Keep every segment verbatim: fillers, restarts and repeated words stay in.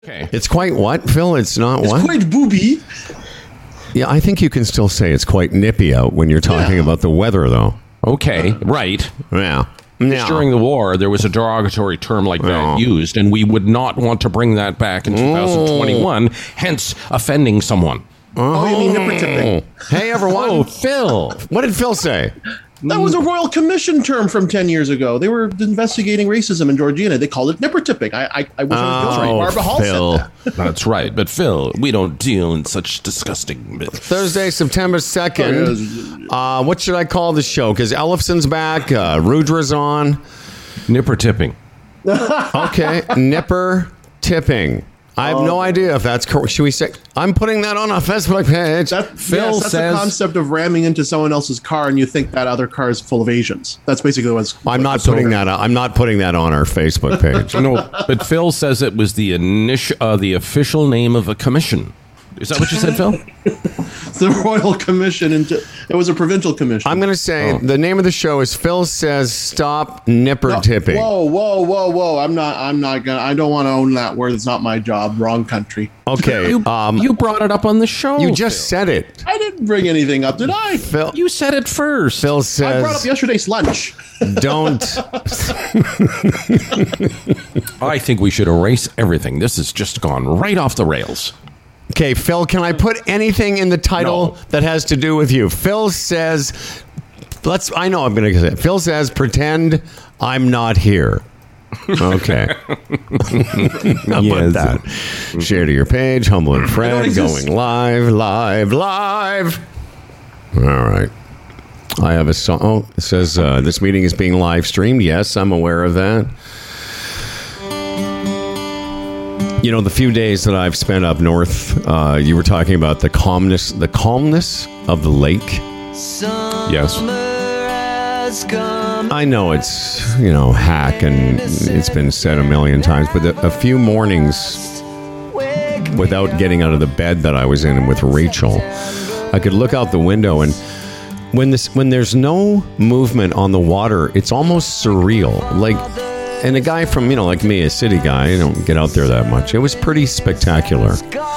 Okay. It's quite what, Phil? It's not It's what? quite booby. Yeah, I think you can still say it's quite nippy out when you're talking Yeah. about the weather, though. Okay, right. Yeah. Yeah. During the war, there was a derogatory term like that Oh. used, and we would not want to bring that back in twenty twenty-one, hence offending someone. Oh, you mean nipper tipping? Hey, everyone. Oh, Phil. What did Phil say? That was a Royal Commission term from ten years ago. They were investigating racism in Georgina. They called it nipper tipping. I, I, I wish I was right. Oh, Barbara Hall Phil. said that. That's right. But, Phil, we don't deal in such disgusting myths. Thursday, September second. Uh, what should I call the show? Because Ellefson's back. Uh, Rudra's on. Nipper tipping. Okay. Nipper tipping. I have no idea if that's correct. Should we say? I'm putting that on a Facebook page. That, Phil yes, that's says- the concept of ramming into someone else's car and you think that other car is full of Asians. That's basically what's. I'm not what's putting over. that. I'm not putting that on our Facebook page. No, but Phil says it was the initial, uh, the official name of a commission. Is that what you said, Phil? The Royal Commission. Into, it was a provincial commission. I'm going to say Oh. the name of the show is Phil Says Stop Nipper No, Tipping. Whoa, whoa, whoa, whoa! I'm not. I'm not gonna. I don't want to own that word. It's not my job. Wrong country. Okay. You, um, you brought it up on the show. you just said it. I didn't bring anything up, did I? Phil, You said it first. Phil I brought up says yesterday's lunch. don't. I think we should erase everything. This has just gone right off the rails. Okay, Phil, can I put anything in the title No. that has to do with you? Phil says, let's, I know I'm going to say it. Phil says, pretend I'm not here. Okay. How about Yes. that? Share to your page, Humble and Fred, exist. going live, live, live. All right. I have a song. Oh, it says uh, this meeting is being live streamed. Yes, I'm aware of that. You know, the few days that I've spent up north, uh, you were talking about the calmness, the calmness of the lake. Yes. I know it's, you know, hack and it's been said a million times, but the, a few mornings without getting out of the bed that I was in with Rachel, I could look out the window and when this when there's no movement on the water, it's almost surreal. Like, and a guy from, you know, like me, a city guy, I don't get out there that much. It was pretty spectacular.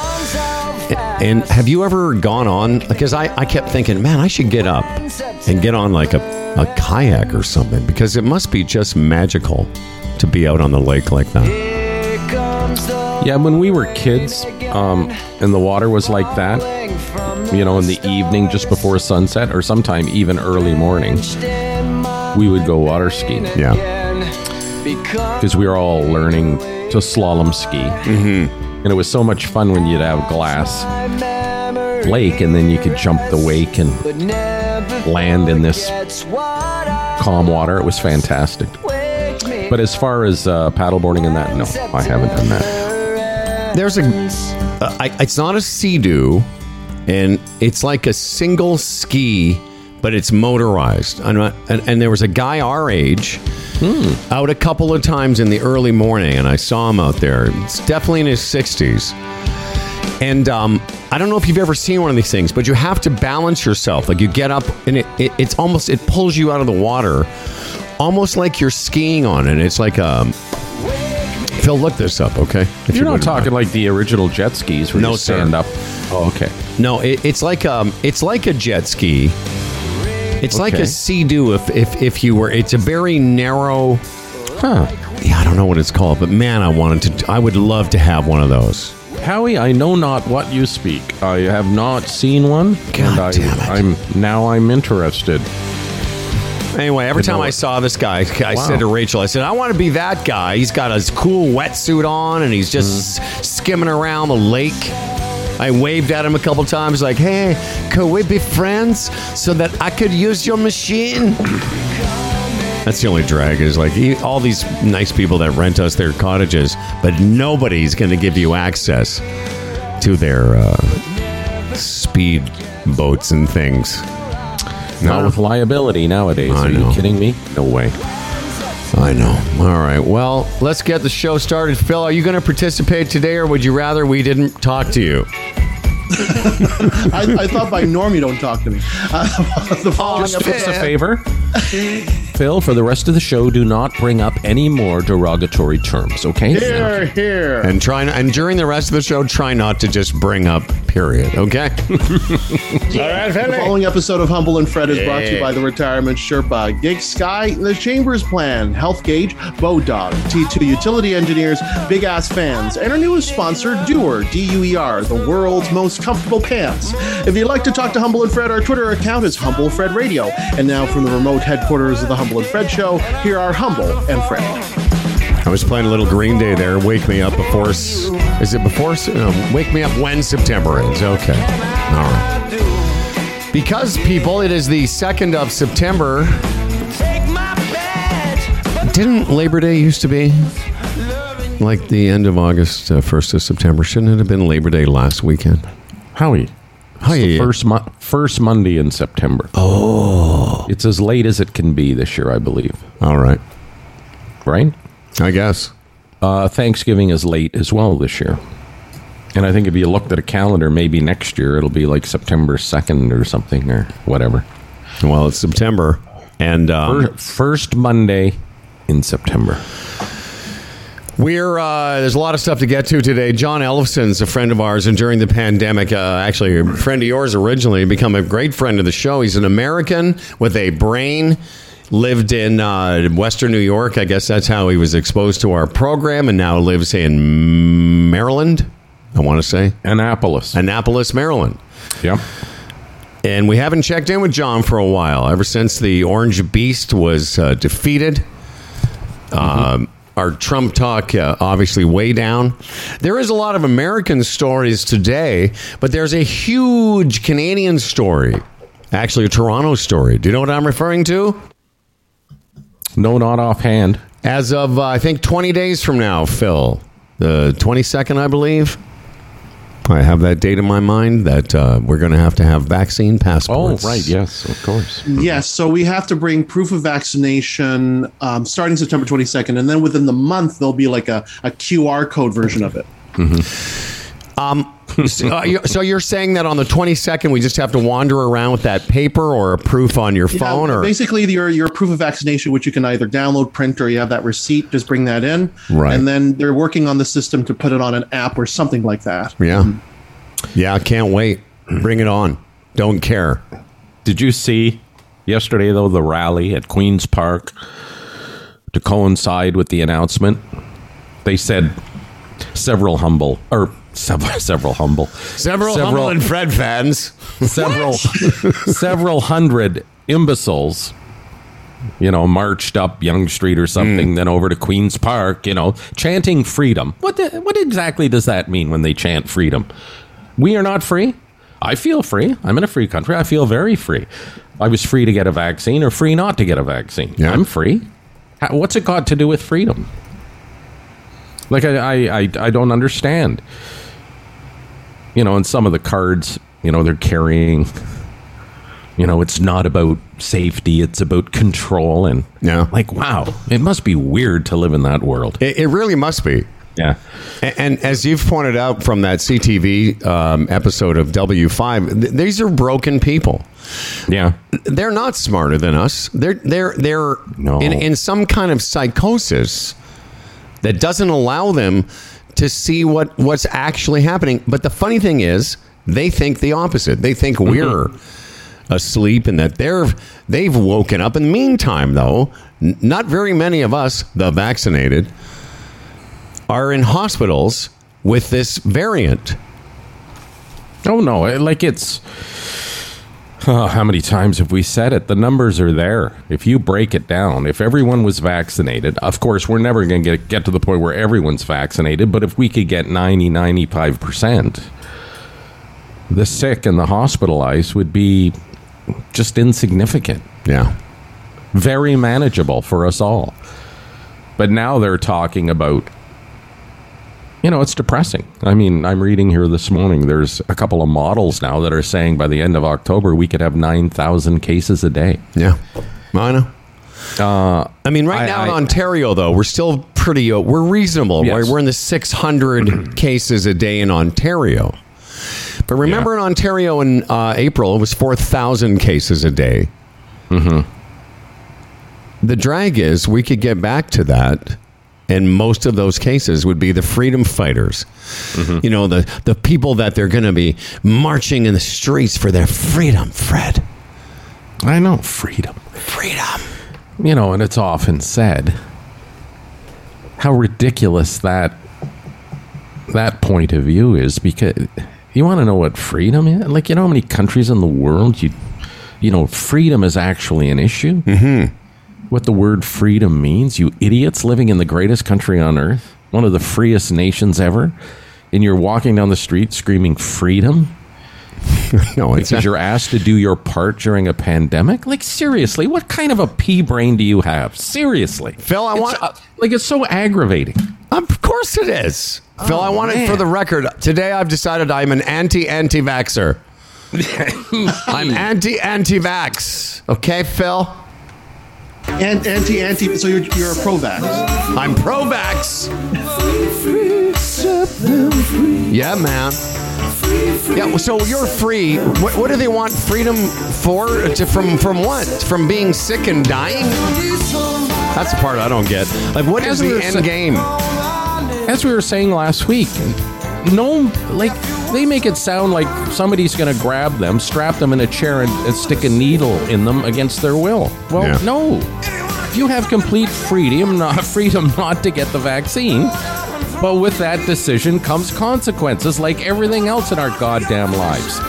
And have you ever gone on? Because I, I kept thinking, man, I should get up and get on like a, a kayak or something because it must be just magical to be out on the lake like that. Yeah, when we were kids, um, and the water was like that, you know, in the evening just before sunset or sometime even early morning, we would go water skiing. Yeah. Because we were all learning to slalom ski. Mm-hmm. And it was so much fun when you'd have glass lake and then you could jump the wake and land in this calm water. It was fantastic. But as far as uh, paddleboarding and that, no, I haven't done that. There's a, uh, I, it's not a Sea-Doo, and it's like a single ski, but it's motorized. I'm not, and, and there was a guy our age hmm. out a couple of times in the early morning, and I saw him out there. It's definitely in his sixties. And um, I don't know if you've ever seen one of these things, but you have to balance yourself. Like you get up, and it, it it's almost, it pulls you out of the water, almost like you're skiing on it. It's like um. Phil, look this up, okay? If You're you not wouldn't talking mind. like the original jet skis where No, you stand sir. up. Oh, okay. No, it, it's like um, it's like a jet ski. It's like Okay. a Sea-Doo if, if if you were. It's a very narrow. Huh. Yeah, I don't know what it's called, but man, I wanted to. I would love to have one of those. Howie, I know not what you speak. I have not seen one. God and I, damn it. I'm now I'm interested. Anyway, every You know time I what? saw this guy, I Wow. said to Rachel, I said, I want to be that guy. He's got his cool wetsuit on, and he's just Mm-hmm. skimming around the lake. I waved at him a couple times, like, hey, could we be friends so that I could use your machine? That's the only drag is like he, all these nice people that rent us their cottages, but nobody's going to give you access to their uh, speed boats and things. Not with liability nowadays. I Are know. you kidding me? No way. I know. All right. Well, let's get the show started. Phil, are you going to participate today, or would you rather we didn't talk to you? I, I thought by norm you don't talk to me. Uh, the following Just fix a favor. Phil, for the rest of the show, do not bring up any more derogatory terms, okay? Here, here. And try and during the rest of the show, try not to just bring up period, okay? The following episode of Humble and Fred is brought to you by the Retirement Sherpa, Gig Sky, The Chambers Plan, Health Gauge, Bodog, T two Utility Engineers, Big Ass Fans, and our newest sponsor, Dewar, D U E R, the world's most comfortable pants. If you'd like to talk to Humble and Fred, our Twitter account is Humble Fred Radio. And now from the remote headquarters of the Humble and Fred Show, here are Humble and Fred. I was playing a little Green Day there. Wake me up before. Is it before? No, wake me up when September ends. Okay. All right. Because, people, it is the second of September. Didn't Labor Day used to be like the end of August, uh, first of September? Shouldn't it have been Labor Day last weekend? Howie. How It's you? the first, mo- first Monday in September. Oh. It's as late as it can be this year, I believe. All right. Right? I guess. Uh, Thanksgiving is late as well this year. And I think if you looked at a calendar, maybe next year it'll be like September second or something or whatever. Well, it's September. And um, Fir- First Monday in September. We're uh, there's a lot of stuff to get to today. John Ellefson's a friend of ours, and during the pandemic, uh, actually a friend of yours originally, become a great friend of the show. He's an American with a brain, lived in uh, Western New York. I guess that's how he was exposed to our program, and now lives in Maryland, I want to say. Annapolis. Annapolis, Maryland. Yep. And we haven't checked in with John for a while, ever since the Orange Beast was uh, defeated. Mm-hmm. Um Our Trump talk, uh, obviously, way down. There is a lot of American stories today, but there's a huge Canadian story. Actually, a Toronto story. Do you know what I'm referring to? No, not offhand. As of, uh, I think, twenty days from now, Phil. The twenty-second, I believe. I have that date in my mind that uh, we're going to have to have vaccine Oh, passports. right. Yes, of course. Yes, so we have to bring proof of vaccination um, starting September twenty-second, and then within the month, there'll be like a, a Q R code version of it. Mm-hmm. Um, so, uh, you, so you're saying that on the twenty-second, we just have to wander around with that paper or a proof on your Yeah, phone? or basically, your your proof of vaccination, which you can either download, print, or you have that receipt, just bring that in. Right. And then they're working on the system to put it on an app or something like that. Yeah. Yeah, I can't wait. Bring it on. Don't care. Did you see yesterday, though, the rally at Queen's Park to coincide with the announcement? They said several humble, or several, several humble. Several, Humble and Fred fans. Several, several hundred imbeciles, you know, marched up Yonge Street or something, mm. then over to Queen's Park, you know, chanting freedom. What the, what exactly does that mean when they chant freedom? We are not free. I feel free. I'm in a free country. I feel very free. I was free to get a vaccine or free not to get a vaccine. Yeah. I'm free. How, what's it got to do with freedom? Like, I, I, I, I don't understand. You know, and some of the cards, you know, they're carrying, you know, it's not about safety. It's about control. And yeah. like, wow, it must be weird to live in that world. It, it really must be. Yeah. And, and as you've pointed out from that C T V um, episode of W five, th- these are broken people. Yeah. They're not smarter than us. They're they're they're no. in, in some kind of psychosis that doesn't allow them to see what, what's actually happening. But the funny thing is, they think the opposite. They think mm-hmm. we're asleep and that they're they've woken up. In the meantime, though, n- not very many of us, the vaccinated, are in hospitals with this variant. Oh, no. Like, it's... Oh, how many times have we said it? The numbers are there. If you break it down, if everyone was vaccinated, of course, we're never going to get get to the point where everyone's vaccinated, but if we could get ninety, ninety-five percent, the sick and the hospitalized would be just insignificant. Yeah. Very manageable for us all. But now they're talking about... You know, it's depressing. I mean, I'm reading here this morning, there's a couple of models now that are saying by the end of October, we could have nine thousand cases a day. Yeah, I know. Uh, I mean, right I, now in I, Ontario, though, we're still pretty, uh, we're reasonable. Yes. Right? We're in the six hundred cases a day in Ontario. But remember yeah. in Ontario in uh, April, it was four thousand cases a day. Mm-hmm. the drag is we could get back to that. And most of those cases would be the freedom fighters. Mm-hmm. You know, the, the people that they're going to be marching in the streets for their freedom, Fred. I know, freedom. Freedom. You know, and it's often said how ridiculous that that point of view is, because you want to know what freedom is? Like, you know how many countries in the world, you, you know, freedom is actually an issue? Mm-hmm. What the word freedom means, you idiots living in the greatest country on earth, one of the freest nations ever, and you're walking down the street screaming freedom no, it's because not. You're asked to do your part during a pandemic? Like, seriously, what kind of a pea brain do you have? Seriously. Phil, I it's, want... Uh, like, it's so aggravating. Of course it is. Oh, Phil, I want man. it for the record. Today I've decided I'm an anti-anti-vaxxer. I'm anti-anti-vax. Okay, Phil? And anti anti, so you're you're a pro-vax. I'm pro-vax. Yeah, man. Yeah, so you're free. What, what do they want freedom for? To, from from what? From being sick and dying? That's the part I don't get. Like, what is the end game? As we were saying last week, no, like, they make it sound like somebody's going to grab them, strap them in a chair, and, and stick a needle in them against their will. Well, yeah. no. You have complete freedom, not freedom not to get the vaccine. But with that decision comes consequences, like everything else in our goddamn lives.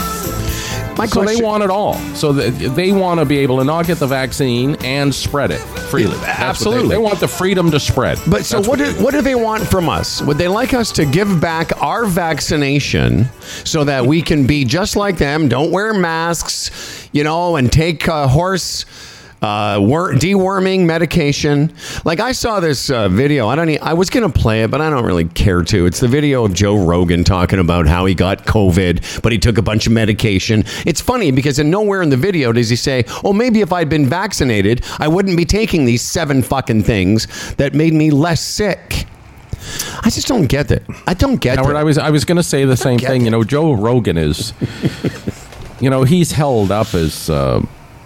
My so question, they want it all. So they want to be able to not get the vaccine and spread it freely. That's Absolutely. They, they want the freedom to spread. But so what, what do, what do they want from us? Would they like us to give back our vaccination so that we can be just like them, don't wear masks, you know, and take uh, horse... Uh, wor- deworming medication. Like, I saw this uh, video. I don't. Even, I was going to play it, but I don't really care to. It's the video of Joe Rogan talking about how he got COVID, but he took a bunch of medication. It's funny because in nowhere in the video does he say, "Oh, maybe if I'd been vaccinated, I wouldn't be taking these seven fucking things that made me less sick." I just don't get it. I don't get Howard, it. I was I was going to say the same thing. It. You know, Joe Rogan is, you know, he's held up as. Uh,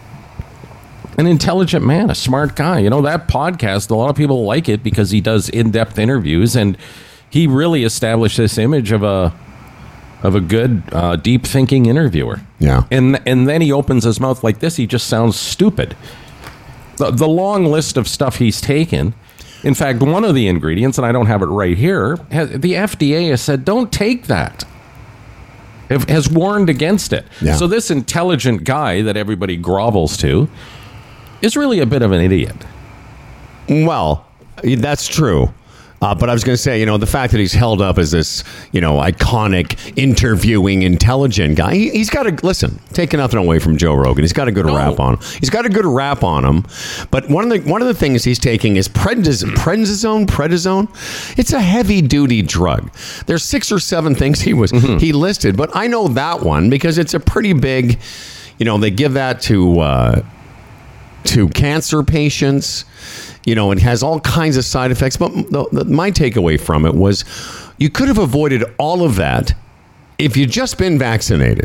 An intelligent man, a smart guy. You know, that podcast, a lot of people like it because he does in-depth interviews, and he really established this image of a of a good, uh, deep-thinking interviewer. Yeah. And and then he opens his mouth like this. He just sounds stupid. The, the long list of stuff he's taken. In fact, one of the ingredients, and I don't have it right here, has, the F D A has said, don't take that. Have, has warned against it. Yeah. So this intelligent guy that everybody grovels to is really a bit of an idiot. Well, that's true. Uh, but I was going to say, you know, the fact that he's held up as this, you know, iconic, interviewing, intelligent guy, he, he's got to, listen, taking nothing away from Joe Rogan. He's got a good no. rap on him. He's got a good rap on him. But one of the one of the things he's taking is prednisone, prednisone, prednisone. It's a heavy-duty drug. There's six or seven things he was mm-hmm. he listed, but I know that one because it's a pretty big, you know, they give that to... Uh, to cancer patients, you know, it has all kinds of side effects. But the, the, my takeaway from it was you could have avoided all of that if you'd just been vaccinated.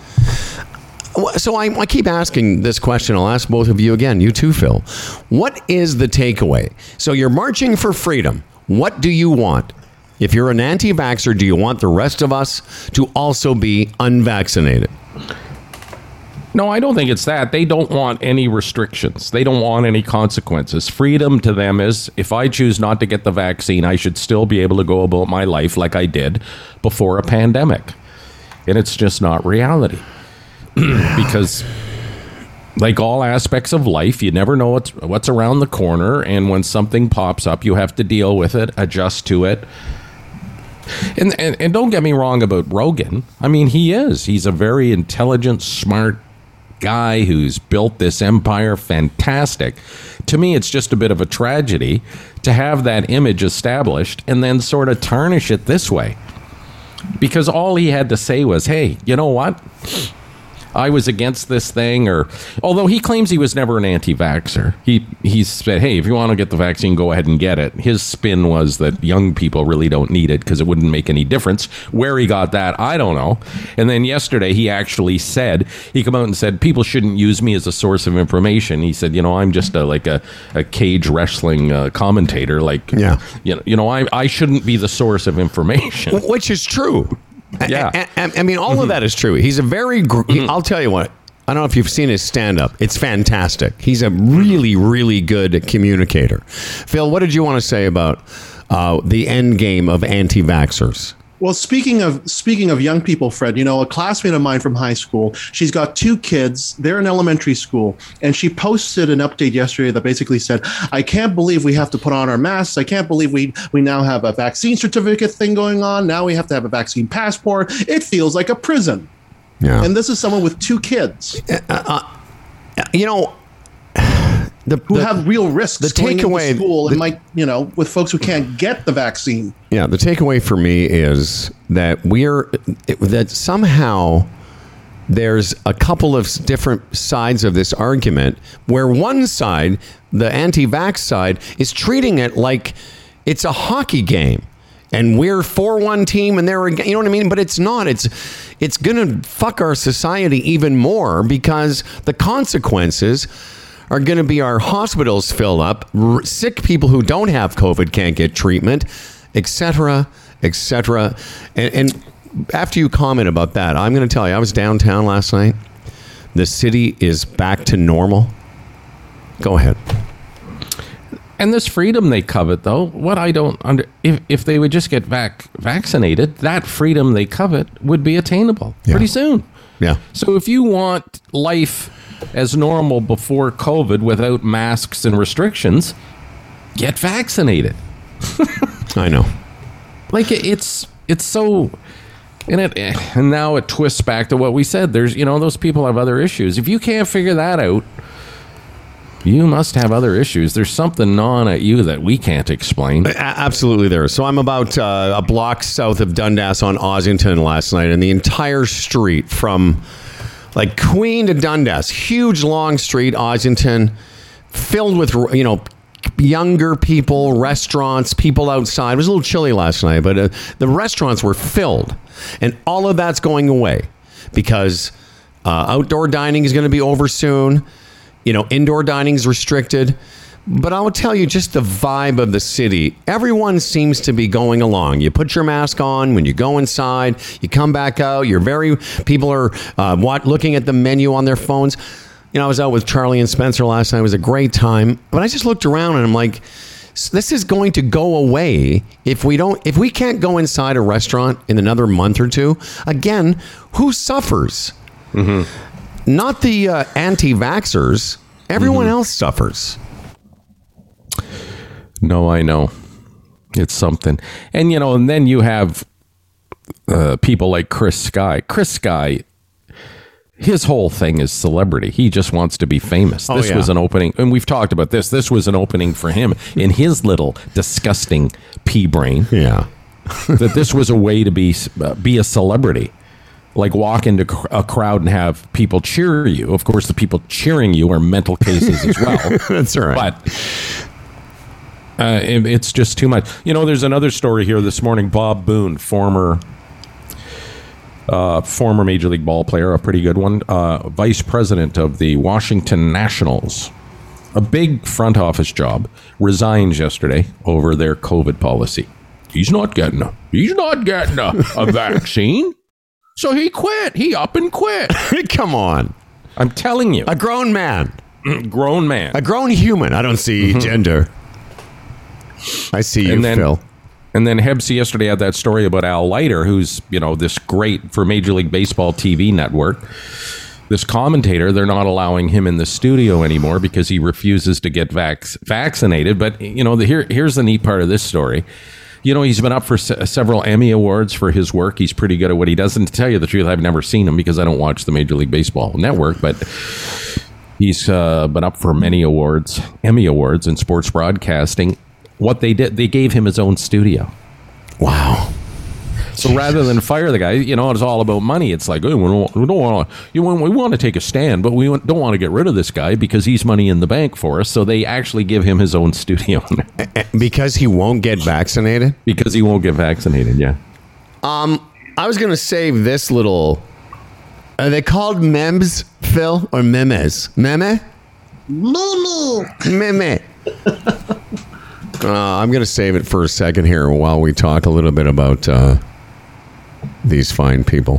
So I, I keep asking this question. I'll ask both of you again. You too, Phil. What is the takeaway? So you're marching for freedom. What do you want? If you're an anti-vaxxer, do you want the rest of us to also be unvaccinated? No, I don't think it's that. They don't want any restrictions. They don't want any consequences. Freedom to them is, if I choose not to get the vaccine, I should still be able to go about my life like I did before a pandemic. And it's just not reality. Because, like all aspects of life, you never know what's, what's around the corner. And when something pops up, you have to deal with it, adjust to it. And, and, and don't get me wrong about Rogan. I mean, he is. He's a very intelligent, smart guy who's built this empire. Fantastic. To me, it's just a bit of a tragedy to have that image established and then sort of tarnish it this way. Because all he had to say was, hey, you know what? I was against this thing, or although he claims he was never an anti-vaxxer. He he said, hey, if you want to get the vaccine, go ahead and get it. His spin was that young people really don't need it because it wouldn't make any difference. Where he got that, I don't know. And then yesterday he actually said, he came out and said, people shouldn't use me as a source of information. He said, you know, I'm just a, like a, a cage wrestling uh, commentator. Like, yeah. you know, you know I, I shouldn't be the source of information. Which is true. Yeah. I, I, I mean, all mm-hmm. of that is true. He's a very, gr- mm-hmm. I'll tell you what, I don't know if you've seen his stand-up. It's fantastic. He's a really, really good communicator. Phil, what did you want to say about uh, the end game of anti-vaxxers? Well, speaking of speaking of young people, Fred, you know, a classmate of mine from high school, she's got two kids. They're in elementary school, and she posted an update yesterday that basically said, I can't believe we have to put on our masks. I can't believe we we now have a vaccine certificate thing going on. Now we have to have a vaccine passport. It feels like a prison. Yeah. And this is someone with two kids. Uh, uh, you know, The, who the, have real risks the going takeaway, into school and the, might, you know, with folks who can't get the vaccine. Yeah, the takeaway for me is that we're, that somehow there's a couple of different sides of this argument where one side, the anti-vax side, is treating it like it's a hockey game. And we're for one team and they're, you know what I mean? But it's not. It's it's going to fuck our society even more because the consequences are going to be our hospitals fill up, r- sick people who don't have COVID can't get treatment, et cetera, et cetera. And, and after you comment about that, I'm going to tell you, I was downtown last night. The city is back to normal. Go ahead. And this freedom they covet, though, what I don't under if if they would just get vac- vaccinated, that freedom they covet would be attainable yeah. pretty soon. Yeah. So if you want life as normal before COVID without masks and restrictions, get vaccinated. I know. Like it's it's so, and it and now it twists back to what we said. There's you know those people have other issues. If you can't figure that out, you must have other issues. There's something gnawing at you that we can't explain. A- absolutely there. So I'm about uh, a block south of Dundas on Ossington last night, and the entire street from like Queen to Dundas, huge long street, Ossington, filled with, you know, younger people, restaurants, people outside. It was a little chilly last night, but uh, the restaurants were filled. And all of that's going away because uh, outdoor dining is going to be over soon. You know, indoor dining is restricted. But I will tell you, just the vibe of the city, everyone seems to be going along. You put your mask on when you go inside, you come back out, you're very, people are uh, what, looking at the menu on their phones. You know, I was out with Charlie and Spencer last night. It was a great time. But I just looked around and I'm like, this is going to go away if we don't, if we can't go inside a restaurant in another month or two. Again, who suffers? Mm-hmm. Not the uh, anti-vaxxers. Everyone mm-hmm. else suffers. No, I know. It's something. And, you know, and then you have uh, people like Chris Sky. Chris Sky, his whole thing is celebrity. He just wants to be famous. Oh, this yeah. was an opening, and we've talked about this. This was an opening for him in his little disgusting pea brain. Yeah. That this was a way to be uh, be a celebrity. Like walk into a crowd and have people cheer you. Of course, the people cheering you are mental cases as well. That's right. But uh, it, it's just too much. You know, there's another story here this morning. Bob Boone, former uh, former Major League ball player, a pretty good one, uh, vice president of the Washington Nationals, a big front office job, resigns yesterday over their COVID policy. He's not getting a, he's not getting a, a vaccine. So he quit. He up and quit. Come on. I'm telling you. A grown man. grown man. A grown human. I don't see mm-hmm. gender. I see you, and then, Phil. And then Hebsy yesterday had that story about Al Leiter, who's, you know, this great for Major League Baseball T V network. This commentator, they're not allowing him in the studio anymore because he refuses to get vac- vaccinated. But, you know, the, here here's the neat part of this story. You know, he's been up for se- several Emmy Awards for his work. He's pretty good at what he does. And to tell you the truth, I've never seen him because I don't watch the Major League Baseball network. But he's uh, been up for many awards, Emmy Awards in sports broadcasting. What they did, they gave him his own studio. Wow. So rather than fire the guy, you know, it's all about money. It's like, oh, we don't, we don't want to, you want, we want to take a stand, but we don't want to get rid of this guy because he's money in the bank for us. So they actually give him his own studio because he won't get vaccinated. Because he won't get vaccinated. Yeah. Um, I was gonna save this little. Are they called memes, Phil, or memes? Meme? Meme. Meme. Uh, I'm going to save it for a second here while we talk a little bit about uh, these fine people.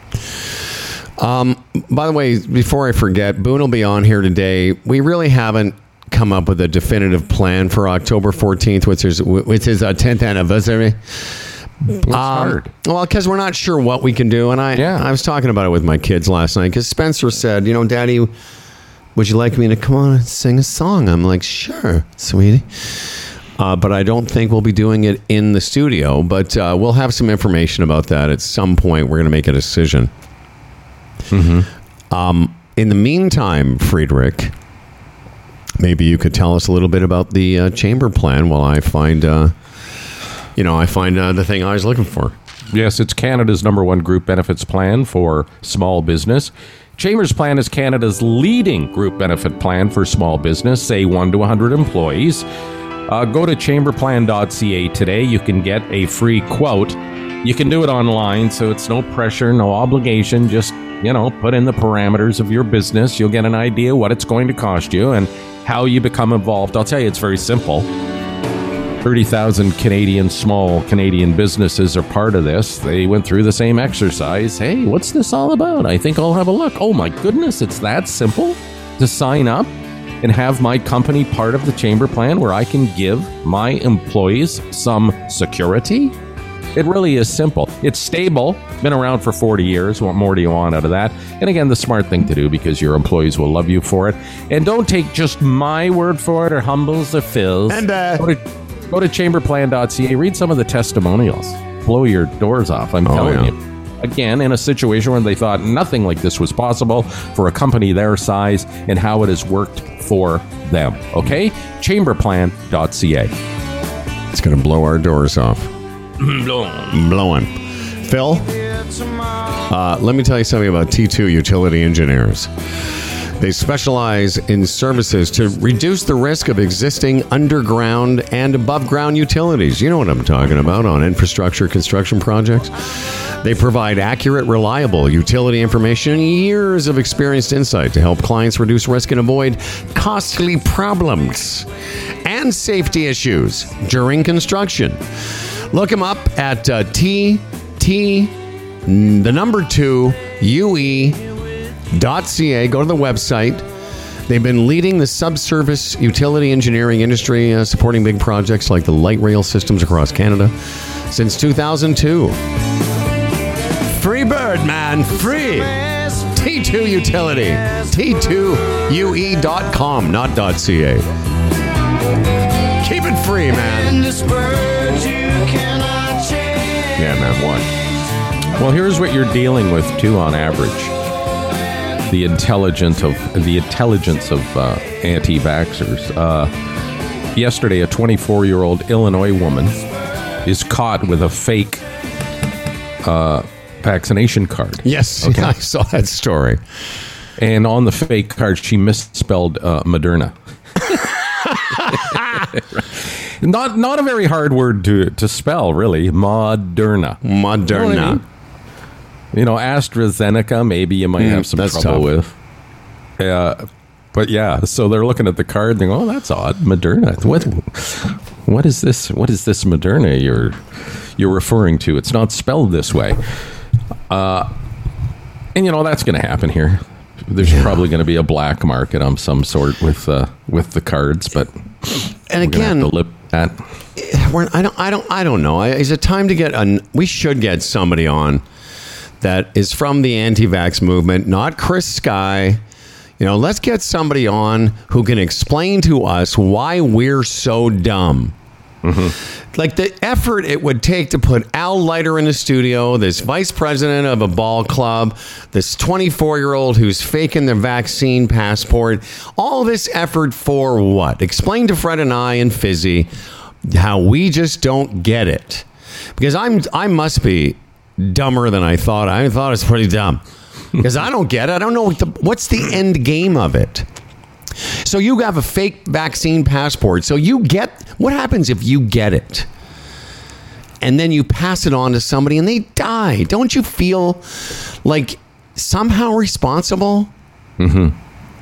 Um, by the way, before I forget, Boone will be on here today. We really haven't come up with a definitive plan for October fourteenth, which is which is our tenth anniversary. It's um, hard. Well, because we're not sure what we can do. And I, yeah. I was talking about it with my kids last night because Spencer said, you know, Daddy, would you like me to come on and sing a song? I'm like, sure, sweetie. Uh, but I don't think we'll be doing it in the studio. But uh, we'll have some information about that at some point. We're going to make a decision. Mm-hmm. Um, in the meantime, Friedrich, maybe you could tell us a little bit about the uh, chamber plan while I find, uh, you know, I find uh, the thing I was looking for. Yes, it's Canada's number one group benefits plan for small business. Chambers Plan is Canada's leading group benefit plan for small business, say one to one hundred employees. Uh, go to chamber plan dot c a today. You can get a free quote. You can do it online, so it's no pressure, no obligation. Just, you know, put in the parameters of your business. You'll get an idea what it's going to cost you and how you become involved. I'll tell you, it's very simple. thirty thousand Canadian small Canadian businesses are part of this. They went through the same exercise. Hey, what's this all about? I think I'll have a look. Oh my goodness, it's that simple to sign up and have my company part of the chamber plan where I can give my employees some security. It really is simple. It's stable, been around for forty years. What more do you want out of that? And again, the smart thing to do because your employees will love you for it. And don't take just my word for it or Humble's or Phil's. And uh, go to, go to chamber plan dot c a. Read some of the testimonials. Blow your doors off, I'm oh, telling yeah. you. Again, in a situation where they thought nothing like this was possible for a company their size and how it has worked for them. Okay? chamber plan dot c a. It's going to blow our doors off. Blowing. Phil, uh, let me tell you something about T two Utility Engineers. They specialize in services to reduce the risk of existing underground and above ground utilities. You know what I'm talking about on infrastructure construction projects. They provide accurate, reliable utility information and years of experienced insight to help clients reduce risk and avoid costly problems and safety issues during construction. Look them up at uh, T T, the number two, U E dot C A. Go to the website. They've been leading the subsurface utility engineering industry, uh, supporting big projects like the light rail systems across Canada since two thousand two. Free bird, man. Free. T two Utility. T two U E dot com, not .ca. Keep it free, man. Yeah, man, what? Well, here's what you're dealing with, too, on average. The intelligence of the intelligence of uh, anti-vaxxers. Uh, yesterday, a twenty-four-year-old Illinois woman is caught with a fake uh, vaccination card. Yes, okay. I saw that story. And on the fake card, she misspelled uh, Moderna. Not not a very hard word to, to spell, really. Moderna. Moderna. You know what I mean? You know, AstraZeneca, maybe you might mm, have some trouble tough. with. Uh, but yeah, so they're looking at the card and they go, oh, that's odd. Moderna. What what is this? What is this Moderna you're you're referring to? It's not spelled this way. Uh, and you know, that's going to happen here. There's yeah. probably going to be a black market of some sort with uh, with the cards, but and again, lip that. We're, I don't, I don't, I don't know. Is it time to get? A, we should get somebody on that is from the anti-vax movement, not Chris Sky. You know, let's get somebody on who can explain to us why we're so dumb. Mm-hmm. Like the effort it would take to put Al Leiter in the studio, this vice president of a ball club, this twenty-four-year-old who's faking the vaccine passport, all this effort for what? Explain to Fred and I and Fizzy how we just don't get it. Because I'm, I must be dumber than I thought. I thought it was pretty dumb because I don't get it. I don't know what the, what's the end game of it. So you have a fake vaccine passport. So you get, what happens if you get it and then you pass it on to somebody and they die? Don't you feel like somehow responsible? Mm-hmm.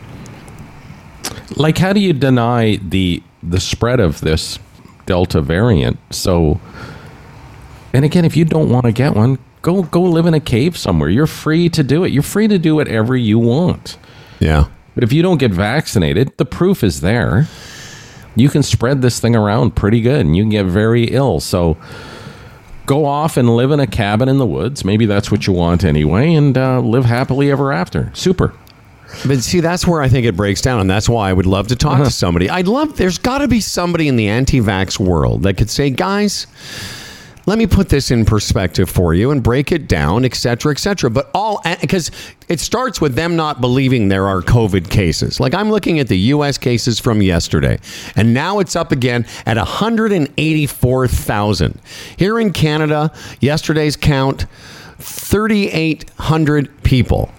Like, how do you deny the the spread of this Delta variant? So, and again, if you don't want to get one, go go live in a cave somewhere. You're free to do it. You're free to do whatever you want. Yeah. But if you don't get vaccinated, the proof is there. You can spread this thing around pretty good and you can get very ill. So go off and live in a cabin in the woods. Maybe that's what you want anyway, and uh, live happily ever after. Super. But see, that's where I think it breaks down, and that's why I would love to talk uh-huh. to somebody. I'd love, there's got to be somebody in the anti-vax world that could say, guys, let me put this in perspective for you and break it down, et cetera, et cetera. But all, because it starts with them not believing there are COVID cases. Like, I'm looking at the U S cases from yesterday, and now it's up again at one hundred eighty-four thousand. Here in Canada, yesterday's count, thirty-eight hundred people.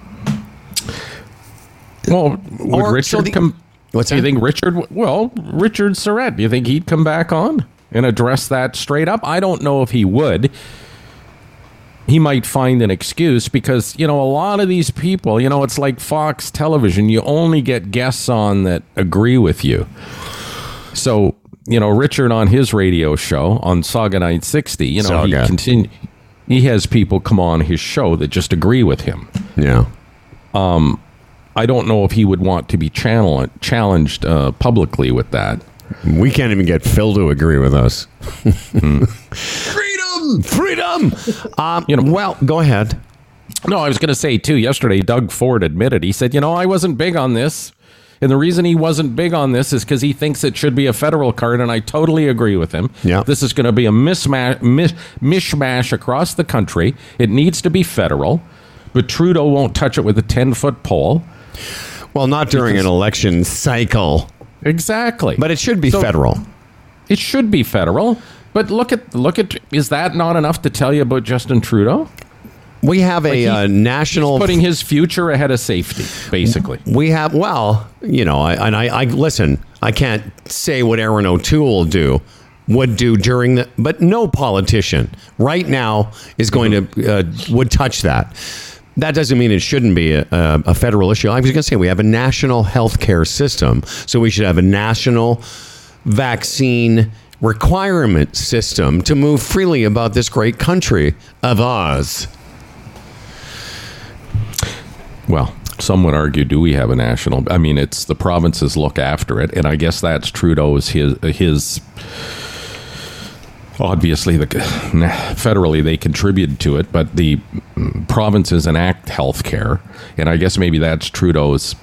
Well, would or, Richard so the, come? What's do that? You think Richard? Well, Richard Surrett. Do you think he'd come back on and address that straight up? I don't know if he would. He might find an excuse because, you know, a lot of these people, you know, it's like Fox Television. You only get guests on that agree with you. So, you know, Richard on his radio show on Saga nine sixty, you know, Saga. he continue. He has people come on his show that just agree with him. Yeah. Um. I don't know if he would want to be channel- challenged uh, publicly with that. We can't even get Phil to agree with us. hmm. Freedom! Freedom! Um, you know, well, go ahead. No, I was going to say, too, yesterday, Doug Ford admitted, he said, you know, I wasn't big on this. And the reason he wasn't big on this is because he thinks it should be a federal card, and I totally agree with him. Yeah. This is going to be a misma- mish- mishmash across the country. It needs to be federal, but Trudeau won't touch it with a ten-foot pole. Well, not during because, an election cycle. Exactly. But it should be so, federal. It should be federal. But look at, look at, is that not enough to tell you about Justin Trudeau? We have like a he, uh, national... He's putting his future ahead of safety, basically. We have, well, you know, I, and I, I, listen, I can't say what Erin O'Toole will do, would do during the, but no politician right now is going mm-hmm. to, uh, would touch that. That doesn't mean it shouldn't be a, a, a federal issue. I was going to say we have a national health care system, so we should have a national vaccine requirement system to move freely about this great country of ours. Well, some would argue, do we have a national? I mean, it's the provinces look after it, and I guess that's Trudeau's his his. Obviously, the federally they contributed to it, but the provinces enact health care, and I guess maybe that's Trudeau's.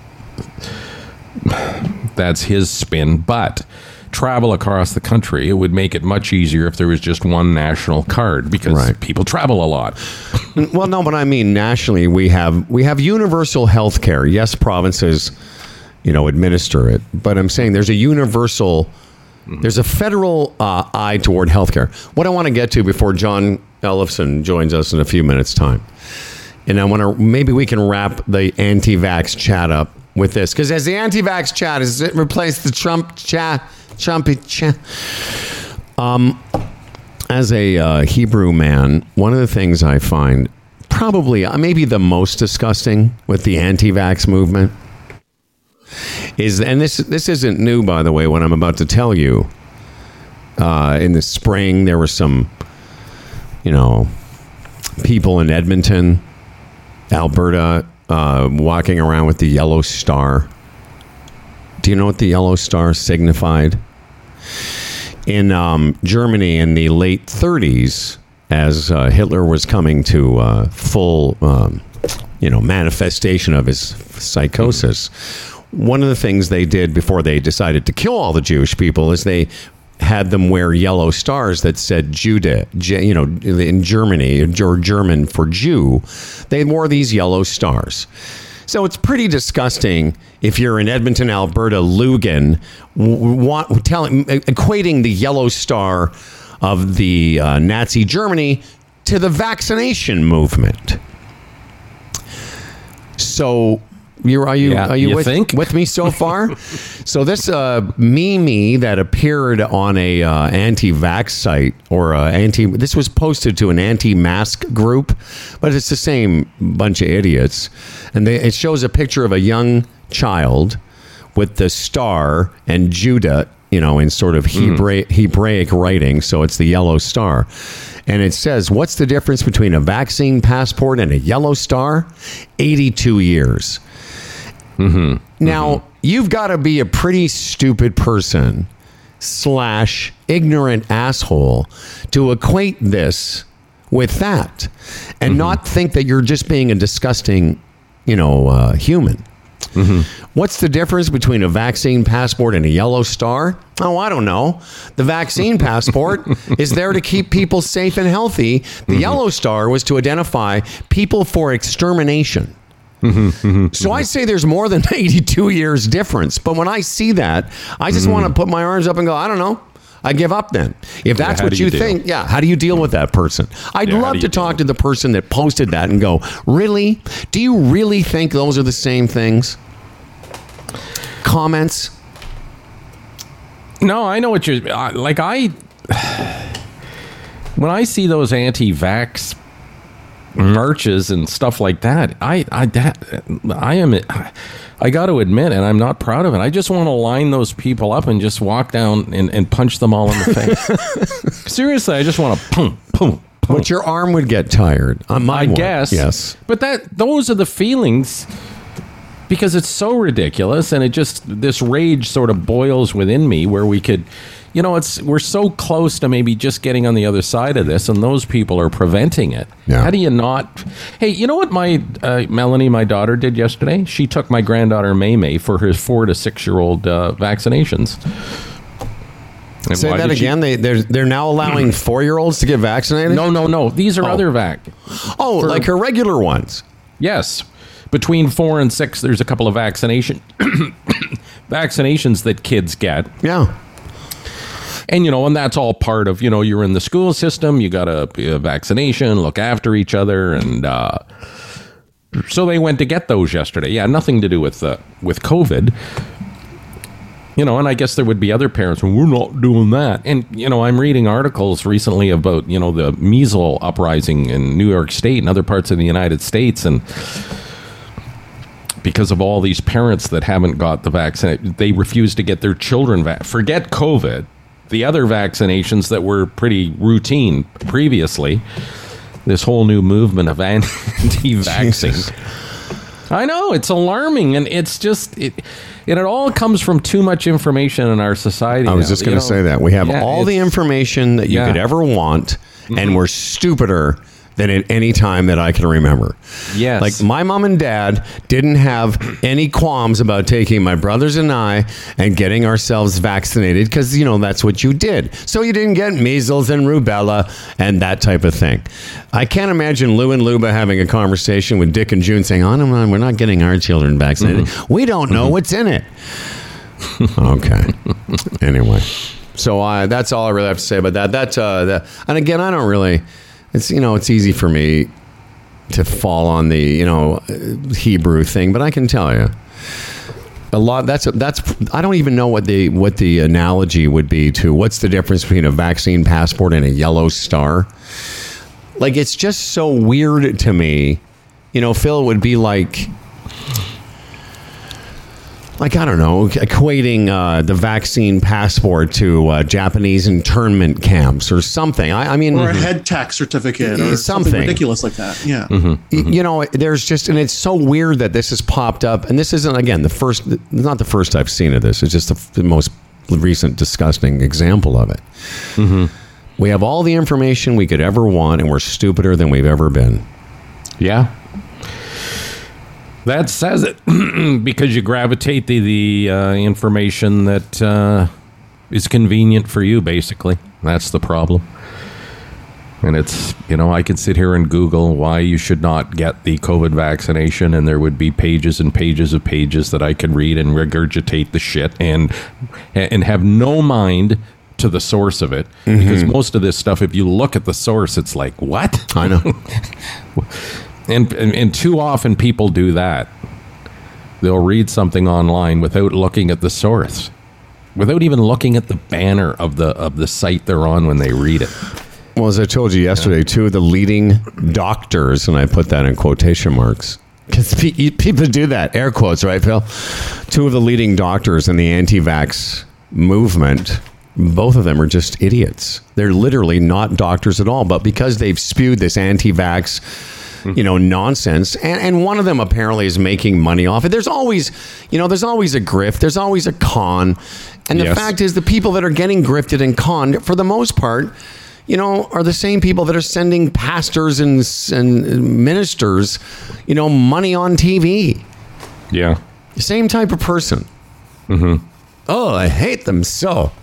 That's his spin, but travel across the country, it would make it much easier if there was just one national card because right. people travel a lot. Well, no, but I mean nationally, we have we have universal health care. Yes, provinces, you know, administer it, but I'm saying there's a universal. There's a federal uh, eye toward healthcare. What I want to get to before John Ellefson joins us in a few minutes' time, and I want to maybe we can wrap the anti-vax chat up with this, because as the anti-vax chat has it replaced the Trump chat, Trumpy chat. Um, as a uh, Hebrew man, one of the things I find probably uh, maybe the most disgusting with the anti-vax movement. Is and this this isn't new, by the way, what I'm about to tell you. Uh, in the spring, there were some, you know, people in Edmonton, Alberta, uh, walking around with the yellow star. Do you know what the yellow star signified? In um, Germany in the late thirties, as uh, Hitler was coming to uh, full, um, you know, manifestation of his psychosis. One of the things they did before they decided to kill all the Jewish people is they had them wear yellow stars that said Jude, you know, in Germany, or German for Jew. They wore these yellow stars. So it's pretty disgusting if you're in Edmonton, Alberta, Lugan, want, telling, equating the yellow star of the uh, Nazi Germany to the vaccination movement. So, you're, are you Yeah, are you, you with, think? with me so far? So this uh, meme that appeared on a uh, anti-vax site or uh, anti, this was posted to an anti-mask group, but it's the same bunch of idiots, and they, it shows a picture of a young child with the star and Judah, you know, in sort of Hebra- mm. Hebraic writing. So it's the yellow star. And it says, what's the difference between a vaccine passport and a yellow star? eighty-two years. Mm-hmm. Now, mm-hmm. you've got to be a pretty stupid person slash ignorant asshole to equate this with that and mm-hmm. not think that you're just being a disgusting, you know, uh, human. Mm-hmm. What's the difference between a vaccine passport and a yellow star? Oh, I don't know. The vaccine passport is there to keep people safe and healthy. The mm-hmm. yellow star was to identify people for extermination. Mm-hmm, mm-hmm, so mm-hmm. I say there's more than eighty-two years difference. But when I see that, I just mm-hmm. want to put my arms up and go, I don't know. I give up then. If that's yeah, what you, you think, yeah, how do you deal with that person? I'd yeah, love to talk to the person that posted that and go, really? Do you really think those are the same things? Comments? No, I know what you're... Like, I... When I see those anti-vax marches and stuff like that, I I, that, I am... I got to admit, and I'm not proud of it, I just want to line those people up and just walk down and, and punch them all in the face. Seriously, I just want to boom, boom, boom. But your arm would get tired. On my I one. guess. Yes. But that those are the feelings, because it's so ridiculous, and it just, this rage sort of boils within me where we could, you know, it's we're so close to maybe just getting on the other side of this, and those people are preventing it. Yeah. How do you not? Hey, you know what my uh, Melanie, my daughter, did yesterday? She took my granddaughter May May for her four to six year old uh, vaccinations. And say that again. She, they they're they're now allowing four year olds to get vaccinated. No, no, no. These are oh. other vac. Oh, for, like her regular ones. Yes. Between four and six, there's a couple of vaccination vaccinations that kids get. Yeah. And, you know, and that's all part of, you know, you're in the school system, you got a, a vaccination, look after each other. And uh, so they went to get those yesterday. Yeah, nothing to do with uh, with COVID. You know, and I guess there would be other parents, well, we're not doing that. And, you know, I'm reading articles recently about, you know, the measles uprising in New York State and other parts of the United States. And because of all these parents that haven't got the vaccine, they refuse to get their children vaccinated. Forget COVID. The other vaccinations that were pretty routine previously, this whole new movement of anti-vaxxing. I know, it's alarming, and it's just, it, and it all comes from too much information in our society. I was now. just going to say that. We have yeah, all the information that you yeah. could ever want, mm-hmm. and we're stupider than at any time that I can remember. Yes. Like, my mom and dad didn't have any qualms about taking my brothers and I and getting ourselves vaccinated because, you know, that's what you did. So you didn't get measles and rubella and that type of thing. I can't imagine Lou and Luba having a conversation with Dick and June saying, oh, no, we're not getting our children vaccinated. Mm-hmm. We don't know mm-hmm. what's in it. Okay. Anyway. So uh, that's all I really have to say about that. That, uh, that. And again, I don't really... It's, you know, it's easy for me to fall on the, you know, Hebrew thing, but I can tell you a lot. That's that's. I don't even know what the what the analogy would be to what's the difference between a vaccine passport and a yellow star. Like, it's just so weird to me. You know, Phil, it would be like. Like, I don't know, equating uh, the vaccine passport to uh, Japanese internment camps or something. I, I mean, or a head tax certificate or something, something ridiculous like that. Yeah. Mm-hmm, mm-hmm. You know, there's just, and it's so weird that this has popped up. And this isn't, again, the first, not the first I've seen of this. It's just the, the most recent disgusting example of it. Mm-hmm. We have all the information we could ever want, and we're stupider than we've ever been. Yeah. That says it, because you gravitate to the, the uh, information that uh, is convenient for you, basically. That's the problem. And it's, you know, I could sit here and Google why you should not get the COVID vaccination, and there would be pages and pages of pages that I could read and regurgitate the shit and and have no mind to the source of it. Mm-hmm. Because most of this stuff, if you look at the source, it's like, what? I know. and, and and too often people do that. They'll read something online without looking at the source, without even looking at the banner of the of the site they're on when they read it. Well, as I told you yesterday, yeah. two of the leading doctors, and I put that in quotation marks, because pe- people do that, air quotes, right, Phil? Two of the leading doctors in the anti-vax movement, both of them are just idiots. They're literally not doctors at all, but because they've spewed this anti-vax, you know, nonsense, and, and one of them apparently is making money off it. There's always, you know, there's always a grift, there's always a con, and the yes. fact is the people that are getting grifted and conned, for the most part, you know, are the same people that are sending pastors and, and ministers, you know, money on T V. Yeah. Same type of person. Mm-hmm. Oh, I hate them so.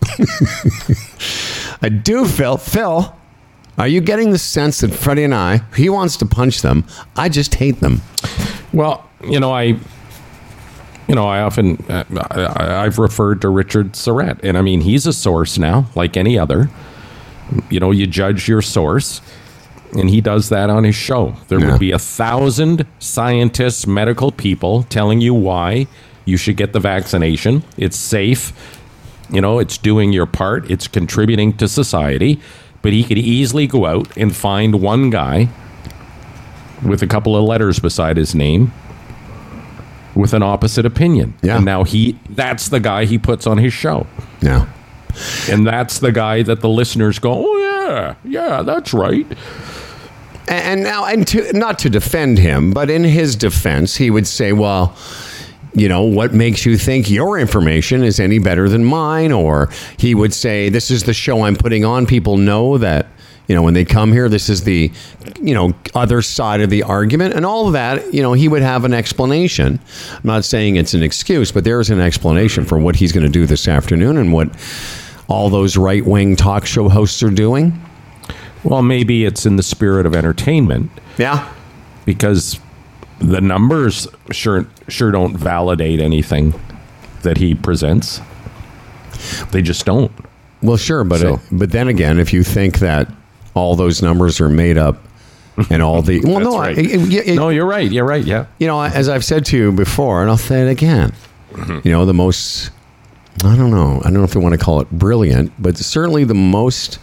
I do, Phil. Phil, are you getting the sense that Freddie and I, he wants to punch them, I just hate them? Well, you know, I... You know, I often, uh, I, I've referred to Richard Surrett, and I mean, he's a source now, like any other. You know, you judge your source, and he does that on his show. There yeah. would be a thousand scientists, medical people telling you why you should get the vaccination. It's safe. You know, it's doing your part. It's contributing to society. But he could easily go out and find one guy with a couple of letters beside his name with an opposite opinion. Yeah. And now he, that's the guy he puts on his show. Yeah. And that's the guy that the listeners go, oh, yeah, yeah, that's right. And now, and to, not to defend him, but in his defense, he would say, well, you know, what makes you think your information is any better than mine? Or he would say, this is the show I'm putting on. People know that, you know, when they come here, this is the, you know, other side of the argument. And all of that, you know, he would have an explanation. I'm not saying it's an excuse, but there's an explanation for what he's going to do this afternoon and what all those right-wing talk show hosts are doing. Well, maybe it's in the spirit of entertainment. Yeah. Because the numbers sure sure don't validate anything that he presents. They just don't. Well, sure, but so. it, but then again, if you think that all those numbers are made up and all the well, no, right. I, it, it, no, you're right. You're right. Yeah. You know, as I've said to you before, and I'll say it again. Mm-hmm. You know, the most. I don't know. I don't know if you want to call it brilliant, but certainly the most,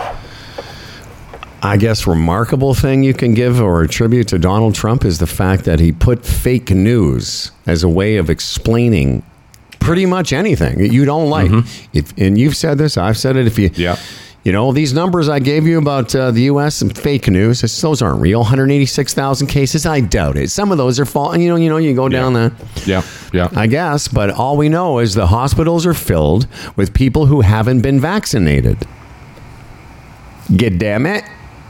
I guess, remarkable thing you can give or attribute to Donald Trump is the fact that he put fake news as a way of explaining pretty much anything that you don't like. Mm-hmm. If, and you've said this, I've said it. If you, yeah. you know, these numbers I gave you about uh, the U S and fake news, those aren't real. one hundred eighty-six thousand cases. I doubt it. Some of those are false. You know, you know, you go down yeah. that. Yeah. Yeah. I guess. But all we know is the hospitals are filled with people who haven't been vaccinated. God damn it.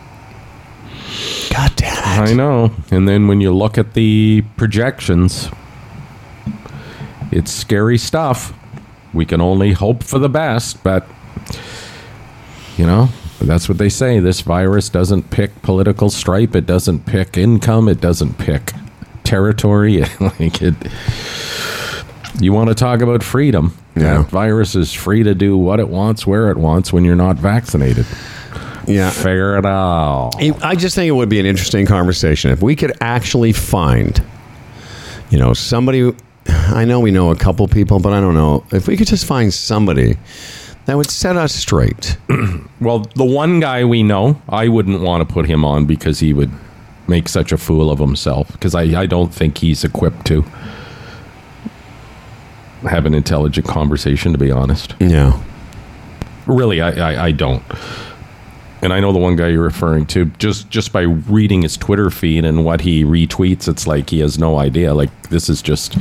God damn it. I know. And then when you look at the projections, it's scary stuff. We can only hope for the best, but, you know, that's what they say. This virus doesn't pick political stripe. It doesn't pick income. It doesn't pick territory. Like it. You want to talk about freedom. Yeah. That virus is free to do what it wants, where it wants, when you're not vaccinated. Yeah. Fair enough. I just think it would be an interesting conversation if we could actually find, you know, somebody. I know we know a couple people, but I don't know. If we could just find somebody that would set us straight. Well, the one guy we know, I wouldn't want to put him on because he would make such a fool of himself. Because I, I don't think he's equipped to have an intelligent conversation, to be honest. Yeah. Really, I, I, I don't. And I know the one guy you're referring to, just, just by reading his Twitter feed and what he retweets, it's like he has no idea. Like, this is just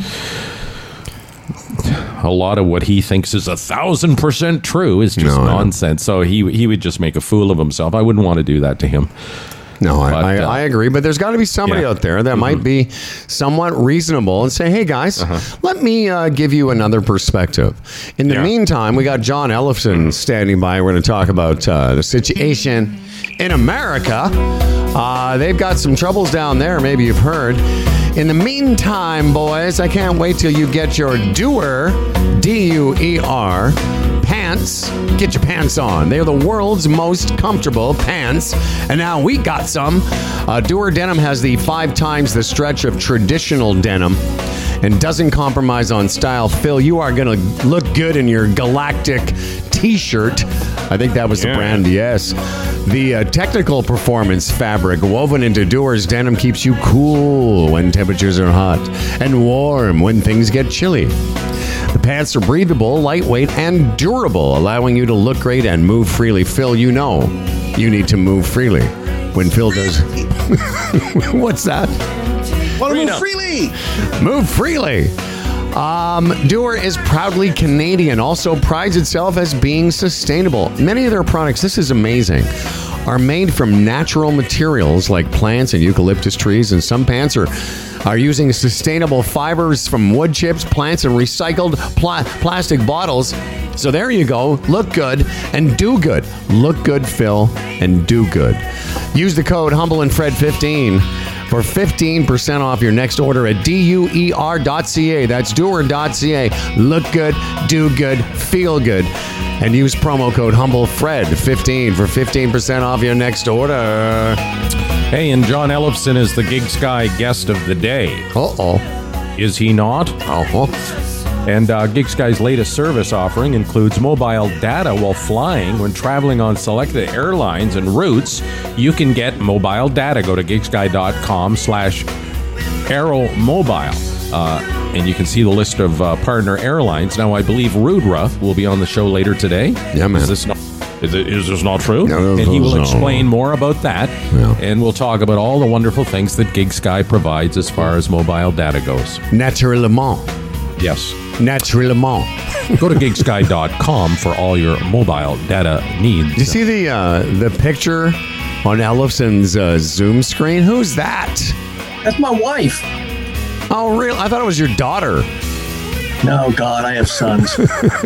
a lot of what he thinks is a thousand percent true is just no, nonsense. So he he would just make a fool of himself. I wouldn't want to do that to him. No, but, I, uh, I agree. But there's got to be somebody yeah. out there that mm-hmm. might be somewhat reasonable and say, hey, guys, uh-huh. let me uh, give you another perspective. In the yeah. meantime, we got John Ellison standing by. We're going to talk about uh, the situation in America. Uh, they've got some troubles down there. Maybe you've heard. In the meantime, boys, I can't wait till you get your Dewer, D U E R, pants. Get your pants on. They're the world's most comfortable pants. And now we got some. Uh, Doer Denim has the five times the stretch of traditional denim and doesn't compromise on style. Phil, you are going to look good in your galactic t-shirt. I think that was the Yeah. brand, yes. The uh, technical performance fabric woven into Doer's denim keeps you cool when temperatures are hot and warm when things get chilly. The pants are breathable, lightweight, and durable, allowing you to look great and move freely. Phil, you know you need to move freely. When Phil does... What's that? Want to move freely? Move freely. Um, Doer is proudly Canadian, also prides itself as being sustainable. Many of their products, this is amazing, are made from natural materials like plants and eucalyptus trees, and some pants are are using sustainable fibers from wood chips, plants, and recycled pla- plastic bottles. So there you go. Look good and do good. Look good, Phil, and do good. Use the code Humble and Fred fifteen for fifteen percent off your next order at D U E R dot C A. That's doer dot C A. Look good, do good, feel good. And use promo code HumbleFred fifteen for fifteen percent off your next order. Hey, and John Ellefson is the Gig Sky guest of the day. Uh-oh. Is he not? Uh-huh. And uh, Gig Sky's latest service offering includes mobile data while flying. When traveling on selected airlines and routes, you can get mobile data. Go to gigsky.com slash aeromobile. Uh, and you can see the list of uh, partner airlines. Now, I believe Rudra will be on the show later today. Yeah, man. Is this not, is, it, is this not true? No, and he will no. explain more about that. Yeah. And we'll talk about all the wonderful things that Gig Sky provides as far as mobile data goes. Naturellement. Yes. Naturellement. Go to gigsky dot com for all your mobile data needs. You see the uh, the picture on Ellefson's uh, Zoom screen? Who's that? That's my wife. Oh, really? I thought it was your daughter. No, God, I have sons.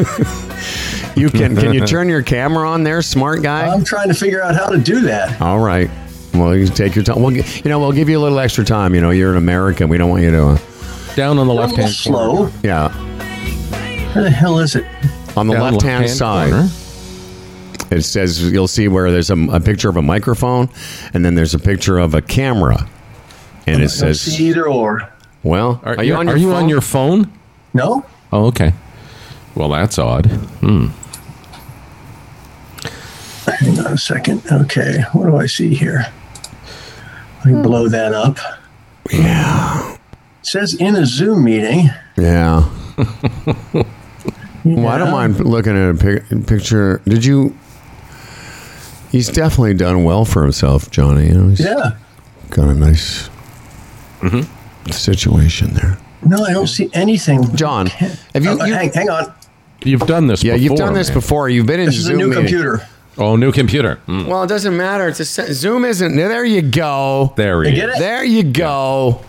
You can can you turn your camera on there, smart guy? I'm trying to figure out how to do that. All right. Well, you take your time. We'll, gi- you know, we'll give you a little extra time. You know, you're in America. We don't want you to. Uh, Down on the I'm a left little hand slow. corner. yeah, Where the hell is it? on the Down left hand left-hand side, corner. it says you'll see where there's a, a picture of a microphone, and then there's a picture of a camera, and it I don't says, see either or. "Well, Are, you, on, are you on your phone? No? Oh, okay. Well, that's odd. Hmm. Hang on a second. Okay, what do I see here? I can blow that up. Yeah, It says in a Zoom meeting. yeah." Well, I don't Yeah. mind looking at a pic- picture. Did you? He's definitely done well for himself, Johnny. You know, he's Yeah. got a nice situation there. No, I don't see anything. John, have you? Oh, you hang, hang on. You've done this yeah, before. you've done this man. before. You've been in This is a Zoom new meeting. computer. Oh, new computer. Hmm. Well, it doesn't matter. It's a se- Zoom isn't. There you go. There You he get is. it? There you go.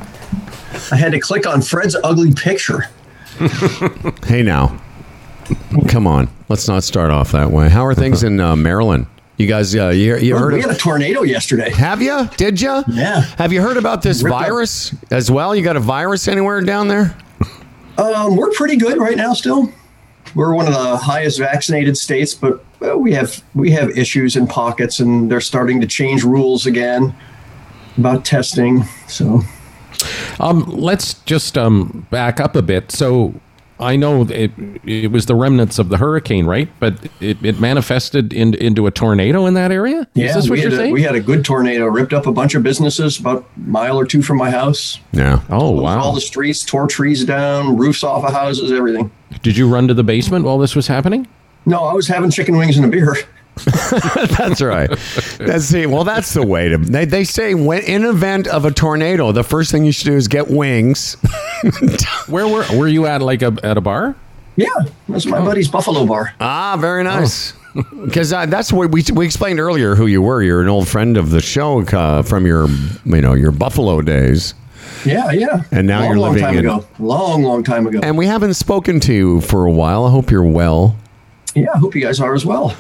I had to click on Fred's ugly picture. Hey, now, come on. Let's not start off that way. How are things in uh, Maryland? You guys, uh, you, you heard we of? had a tornado yesterday. Have you? Did you? Yeah. Have you heard about this Ripped up. virus as well? You got a virus anywhere down there? Um, we're pretty good right now still. We're one of the highest vaccinated states, but uh, we have we have issues in pockets, and they're starting to change rules again about testing. So Um, let's just um, back up a bit. So I know it, it was the remnants of the hurricane, right? But it, it manifested in, into a tornado in that area? yeah, Is this what we, you're had a, saying? we had a good tornado, ripped up a bunch of businesses about a mile or two from my house. Yeah. Oh, Closed wow. all the streets, tore trees down, roofs off of houses, everything. Did you run to the basement while this was happening? No, I was having chicken wings and a beer. That's right. That's the, well, that's the way to. They, they say when in event of a tornado, the first thing you should do is get wings. Where were were you at? Like a at a bar? Yeah, that's my buddy's Buffalo Bar. Ah, very nice. Because uh, that's what we we explained earlier who you were. You're an old friend of the show uh, from your you know your Buffalo days, Yeah, yeah. And now long, you're long living time in- ago. Long, long time ago. and we haven't spoken to you for a while. I hope you're well. Yeah, I hope you guys are as well.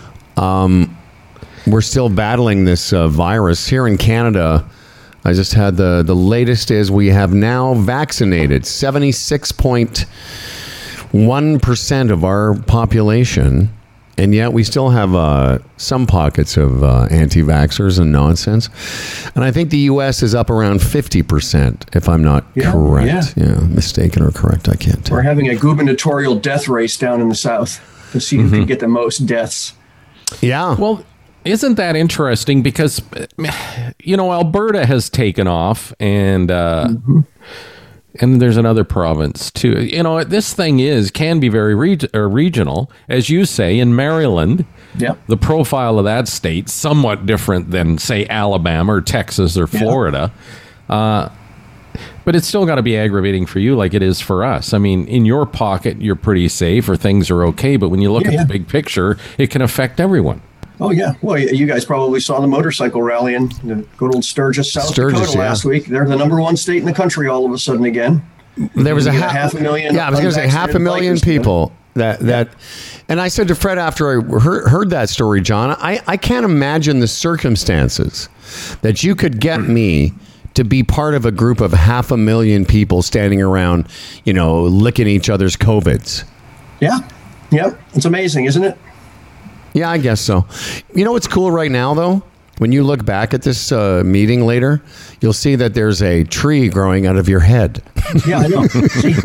We're still battling this uh, virus here in Canada. I just had the the latest is we have now vaccinated seventy-six point one percent of our population, and yet we still have uh, some pockets of uh, anti-vaxxers and nonsense. And I think the U S is up around fifty percent, if I'm not yeah, correct. Yeah. yeah, mistaken or correct, I can't tell. We're having a gubernatorial death race down in the South to see who Mm-hmm. can get the most deaths. Yeah. Well, isn't that interesting? Because, you know, Alberta has taken off, and uh, mm-hmm. and there's another province too. You know, this thing is can be very reg- or regional, as you say. In Maryland, yep. the profile of that state somewhat different than, say, Alabama or Texas or Florida. Yeah. Uh, but it's still got to be aggravating for you, like it is for us. I mean, in your pocket, you're pretty safe, or things are okay. But when you look yeah, at yeah. the big picture, it can affect everyone. Oh, yeah. Well, you guys probably saw the motorcycle rally in the good old Sturgis, South Sturgis, Dakota yeah. last week. They're the number one state in the country all of a sudden again. There was a, ha- ha- half a million. Yeah, I was going to say half a million people. That that, and I said to Fred after I heard, heard that story, John, I, I can't imagine the circumstances that you could get me to be part of a group of half a million people standing around, you know, licking each other's COVIDs. Yeah. Yep. It's amazing, isn't it? Yeah, I guess so. You know what's cool right now, though? When you look back at this uh, meeting later, you'll see that there's a tree growing out of your head. Yeah, I know. See?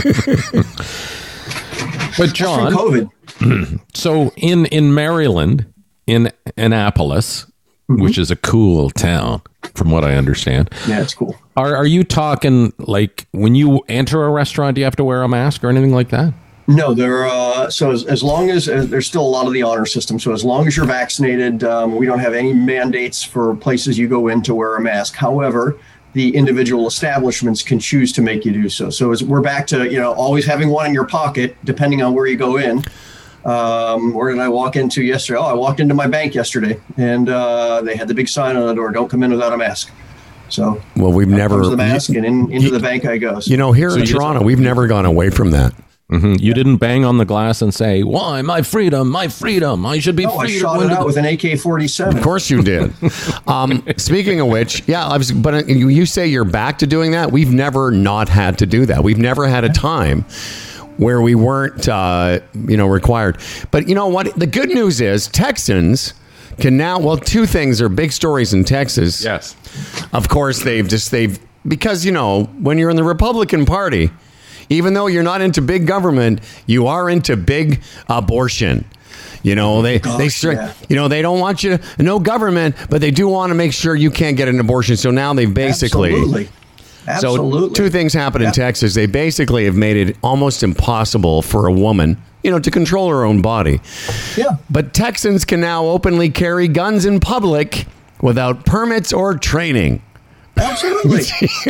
But John, That's from COVID. So in, in Maryland, in Annapolis, mm-hmm. which is a cool town, from what I understand. Yeah, it's cool. Are are you talking like when you enter a restaurant, do you have to wear a mask or anything like that? No, there. Uh, so as, as long as uh, there's still a lot of the honor system. So as long as you're vaccinated, um, we don't have any mandates for places you go in to wear a mask. However, the individual establishments can choose to make you do so. So as we're back to, you know, always having one in your pocket, depending on where you go in. Um, where did I walk into yesterday? Oh, I walked into my bank yesterday, and uh, they had the big sign on the door: "Don't come in without a mask." So, well, we've never the mask, and in, into the bank I go. So, you know, here so in Toronto, we've never gone away from that. Mm-hmm. You didn't bang on the glass and say, "Why, my freedom, my freedom! I should be no, free." I shot to it out the- with an A K forty-seven. Of course you did. um, speaking of which, yeah, I was. But you, you say you're back to doing that. We've never not had to do that. We've never had a time where we weren't, uh, you know, required. But you know what? The good news is Texans can now. Well, two things are big stories in Texas. Yes. Of course, they've just they've because you know when you're in the Republican Party. Even though you're not into big government, you are into big abortion. You know, they, Gosh, they stri- yeah. you know, they don't want you to, no government, but they do want to make sure you can't get an abortion. So now they've basically, Absolutely. Absolutely. so two things happen in Yeah. Texas. They basically have made it almost impossible for a woman, you know, to control her own body. Yeah. But Texans can now openly carry guns in public without permits or training. Absolutely.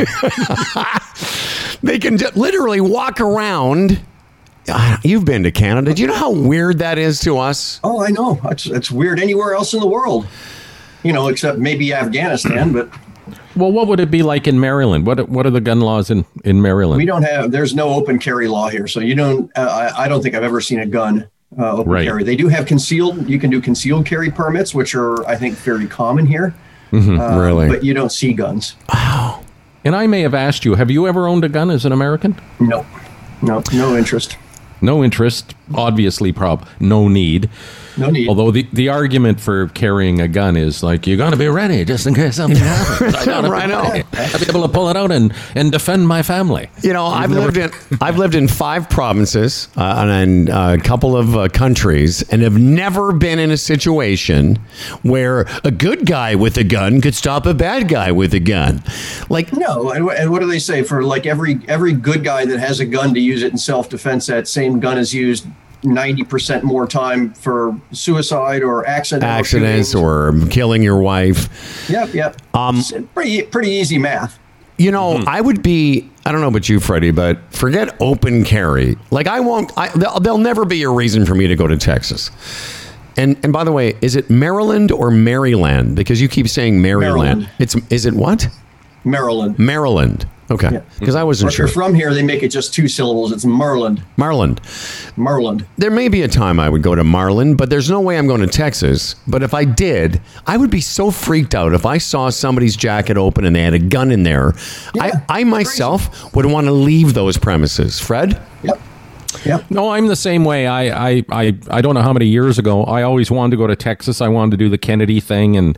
They can just literally walk around. Ah, you've been to Canada. Do you know how weird that is to us? Oh, I know. It's, it's weird anywhere else in the world. You know, except maybe Afghanistan, but Well, what would it be like in Maryland? What What are the gun laws in, in Maryland? we don't have, there's no open carry law here. So you don't, uh, I, I don't think I've ever seen a gun uh, open Right. carry. They do have concealed, you can do concealed carry permits, which are, I think, very common here. Mm-hmm. Uh, Really? But you don't see guns. And I may have asked you, have you ever owned a gun as an American? No. No, no interest. No interest, obviously, prob no need. No need. Although the, the argument for carrying a gun is like, you're going to be ready just in case something happens. I gotta Right, be I know. ready. I'll be able to pull it out and, and defend my family. You know, I've lived in I've lived in five provinces uh, and uh, a couple of uh, countries, and have never been in a situation where a good guy with a gun could stop a bad guy with a gun. Like, No, and, wh- and what do they say? For like every every good guy that has a gun to use it in self-defense, that same gun is used ninety percent more time for suicide or accident accidents shootings. or killing your wife. Yep, yep. Um, It's pretty pretty easy math. You know, I would be, I don't know about you, Freddie, but forget open carry. Like, I won't, I, there'll, there'll never be a reason for me to go to Texas. And and by the way, is it Maryland or Maryland? Because you keep saying Maryland. Maryland. It's, is it what? Maryland. Maryland. Okay. Because I wasn't If sure. you're from here, they make it just two syllables. It's Maryland. Maryland. Maryland. There may be a time I would go to Maryland, but there's no way I'm going to Texas. But if I did, I would be so freaked out if I saw somebody's jacket open and they had a gun in there. Yeah, I, I myself would want to leave those premises. Fred? Yep. Yep. No, I'm the same way. I, I, I, I don't know how many years ago, I always wanted to go to Texas. I wanted to do the Kennedy thing, and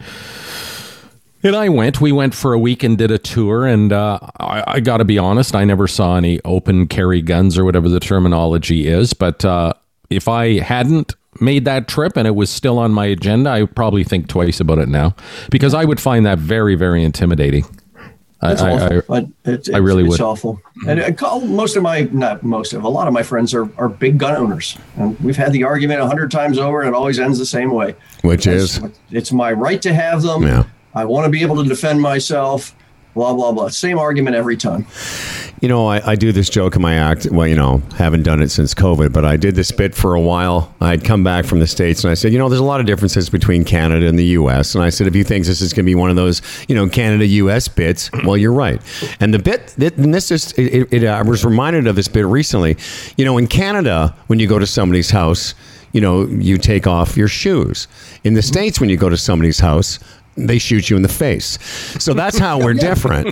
and I went. We went for a week and did a tour, and uh, I, I got to be honest, I never saw any open carry guns or whatever the terminology is. But uh, if I hadn't made that trip and it was still on my agenda, I would probably think twice about it now, because I would find that very, very intimidating. It's I, awful. I, I, it's, I really it's, would. It's awful. And I call most of my, not most of, a lot of my friends are, are big gun owners. And we've had the argument a hundred times over, and it always ends the same way. Which it's, is? It's my right to have them. Yeah. I want to be able to defend myself, blah, blah, blah. Same argument every time. You know, I, I do this joke in my act. Well, you know, haven't done it since COVID, but I did this bit for a while. I'd come back from the States and I said, you know, there's a lot of differences between Canada and the U S. And I said, if you think this is going to be one of those, you know, Canada U S bits, well, you're right. And the bit, and this is, it, it, I was reminded of this bit recently. You know, in Canada, when you go to somebody's house, you know, you take off your shoes. In the States, when you go to somebody's house, they shoot you in the face. So that's how we're different.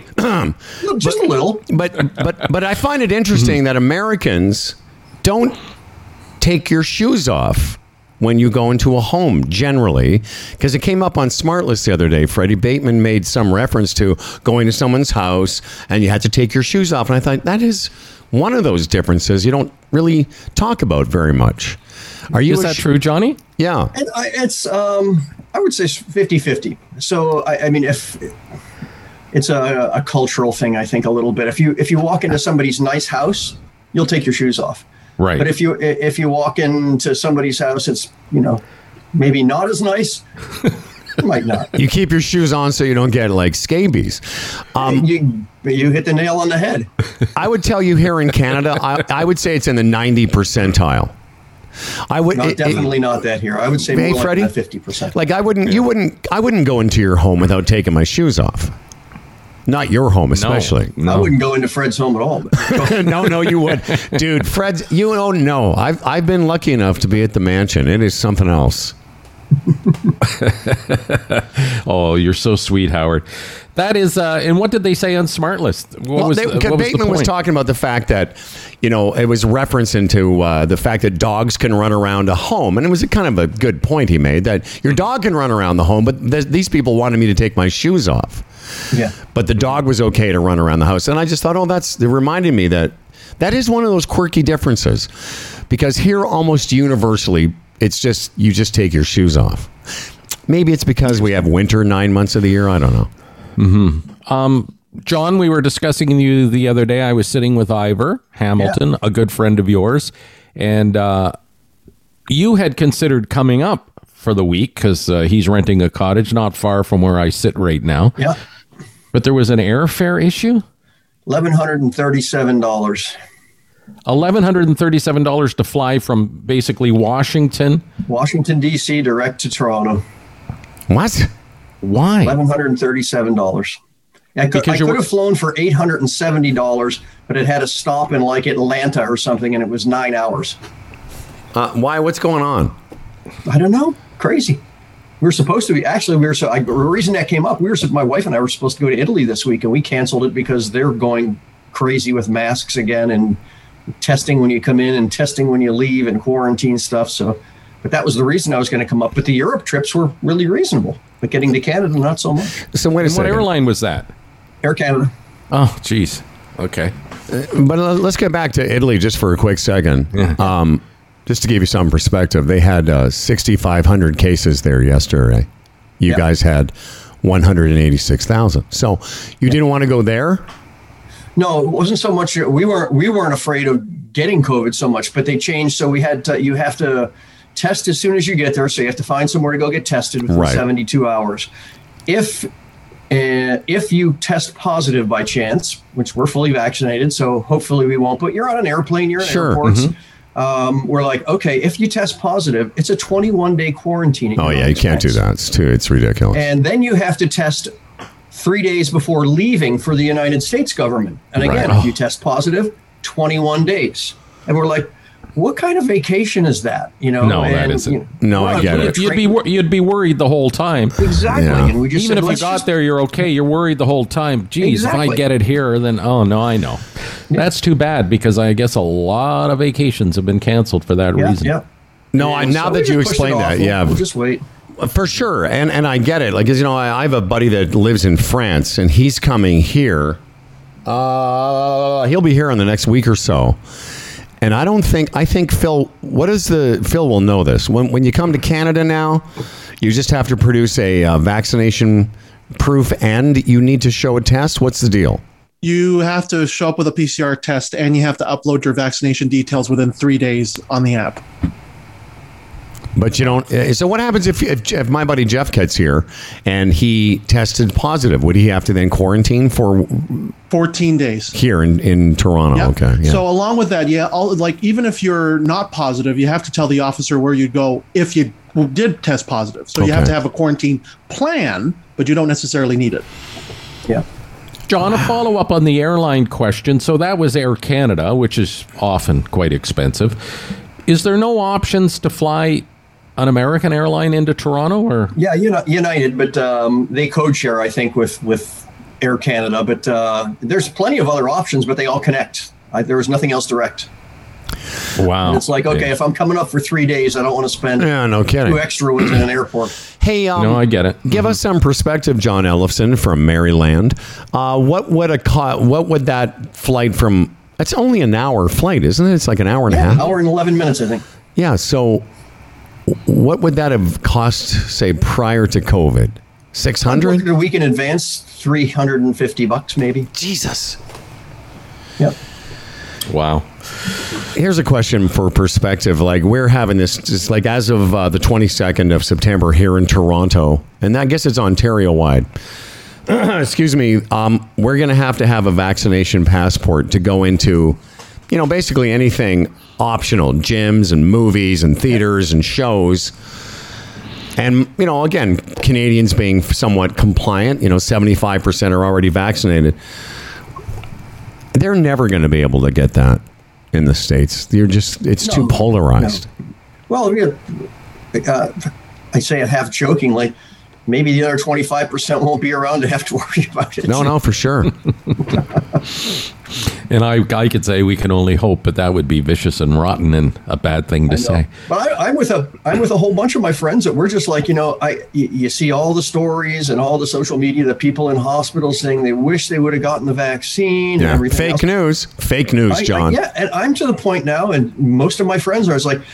Just a little. But but but I find it interesting that Americans don't take your shoes off when you go into a home generally, because it came up on SmartList the other day. Freddie Bateman made some reference to going to someone's house and you had to take your shoes off. And I thought that is one of those differences you don't really talk about very much. Are you is that sh- true, Johnny? Yeah. And I, it's, um, I would say fifty-fifty. So, I, I mean, if it's a, a cultural thing, I think a little bit. If you if you walk into somebody's nice house, you'll take your shoes off. Right. But if you if you walk into somebody's house, it's, you know, maybe not as nice. You might not. You keep your shoes on so you don't get like scabies. Um, you you hit the nail on the head. I would tell you here in Canada, I, I would say it's in the ninety percentile. I would no, it, definitely it, not that here. I would say hey, more Freddie, like fifty percent. Like I wouldn't, you wouldn't, I wouldn't go into your home without taking my shoes off. Not your home, especially. No, no. I wouldn't go into Fred's home at all. no, no, you would, dude. Fred's, you don't know. I've I've been lucky enough to be at the mansion. It is something else. Oh, you're so sweet, Howard. That is, uh, and what did they say on SmartList? What well, was, they, what was Bateman was talking about the fact that, you know, it was reference into uh, the fact that dogs can run around a home. And it was a kind of a good point he made, that your dog can run around the home, but th- these people wanted me to take my shoes off. Yeah. But the dog was okay to run around the house. And I just thought, oh, that's, it reminded me that that is one of those quirky differences. Because here, almost universally, it's just, you just take your shoes off. Maybe it's because we have winter nine months of the year. I don't know. Mm-hmm. Um, John, we were discussing you the other day. I was sitting with Ivor Hamilton, yeah. a good friend of yours, and uh, you had considered coming up for the week because uh, he's renting a cottage not far from where I sit right now. Yeah. But there was an airfare issue? eleven hundred thirty-seven dollars. eleven hundred thirty-seven dollars to fly from basically Washington? Washington, D C, direct to Toronto. What? Why? eleven hundred thirty-seven dollars. I could, I could have flown for eight hundred seventy dollars, but it had a stop in like Atlanta or something, and it was nine hours. Uh, why? What's going on? I don't know. Crazy. We were supposed to be, actually, we were, so I, the reason that came up, we were, my wife and I were supposed to go to Italy this week, and we canceled it because they're going crazy with masks again and testing when you come in and testing when you leave and quarantine stuff. So, but that was the reason I was going to come up. But the Europe trips were really reasonable, but getting to Canada, not so much. So wait a and second. What airline was that? Air Canada. Oh, geez. Okay. Uh, but uh, let's get back to Italy just for a quick second. Yeah. Um, just to give you some perspective, they had uh, sixty-five hundred cases there yesterday. You yep. guys had one hundred eighty-six thousand. So you yep. didn't want to go there? No, it wasn't so much. We weren't. We weren't afraid of getting COVID so much, but they changed. So we had to. You have to test as soon as you get there. So you have to find somewhere to go get tested within right. seventy-two hours. If uh, if you test positive by chance, which we're fully vaccinated, so hopefully we won't. But you're on an airplane. You're in sure. airports. Mm-hmm. Um, we're like, okay, if you test positive, it's a twenty-one day quarantine. Oh yeah, you can't do that. It's too. It's ridiculous. And then you have to test three days before leaving for the United States government. And again, right. if you test positive, twenty-one days. And we're like, what kind of vacation is that? You know, No, that and, isn't. you know, No, I well, get you'd it. You'd be wor- you'd be worried the whole time. exactly. Yeah. And we just Even said, if you let's got just- there, you're okay. You're worried the whole time. Geez, if I Exactly. get it here, then oh no, I know. That's too bad because I guess a lot of vacations have been canceled for that yeah, reason. yeah. No, I, And now so we that you just pushed it explain off. that, We'll- yeah, we'll just wait. for sure. And and I get it. Like, 'cause, you know, I, I have a buddy that lives in France, and he's coming here. Uh, he'll be here in the next week or so. And I don't think, I think Phil, what is the, Phil will know this. When, when you come to Canada now, you just have to produce a uh, vaccination proof and you need to show a test. What's the deal? You have to show up with a P C R test and you have to upload your vaccination details within three days on the app. But you don't. uh, So what happens if, if if my buddy Jeff gets here and he tested positive? Would he have to then quarantine for fourteen days. here in, in Toronto? Yeah. Okay. Yeah. So along with that, yeah, all, like even if you're not positive, you have to tell the officer where you'd go if you did test positive. So you have Okay. to have a quarantine plan, but you don't necessarily need it. Yeah. John, a follow up on the airline question. So that was Air Canada, which is often quite expensive. Is there no options to fly an American airline into Toronto, or Yeah, Uni- United, but um, they code share, I think, with with Air Canada. But uh, there's plenty of other options, but they all connect. I, there was nothing else direct. wow? And it's like, okay, if I'm coming up for three days, I don't want to spend yeah, no kidding. two extra ones in an airport. Hey, um, No, I get it. Give us some perspective, John Ellefson from Maryland. Uh, what would a co- what would that flight from? It's only an hour flight, isn't it? It's like an hour and a half. Hour and eleven minutes, I think. Yeah. So, what would that have cost, say, prior to COVID? Six I'm hundred. looking a week in advance, three hundred and fifty bucks, maybe. Jesus. Yep. Wow. Here's a question for perspective. Like, we're having this, just like as of uh, the twenty-second of September here in Toronto, and I guess it's Ontario wide. Excuse me. Um, we're going to have to have a vaccination passport to go into, you know, basically anything optional, gyms and movies and theaters and shows. And, you know, again, Canadians being somewhat compliant, you know, seventy-five percent are already vaccinated. They're never going to be able to get that in the States. You're just, it's No, too polarized. Well, yeah, uh, I say it half jokingly. Maybe the other twenty-five percent won't be around to have to worry about it. No, no, for sure. And I, I could say we can only hope, but that would be vicious and rotten and a bad thing to say. But I, I'm with a I'm with a whole bunch of my friends that we're just like, you know, I you, you see all the stories and all the social media, the people in hospitals saying they wish they would have gotten the vaccine and Yeah. everything Fake else. news. Fake news, I- I- John. yeah, and I'm to the point now, and most of my friends are. It's like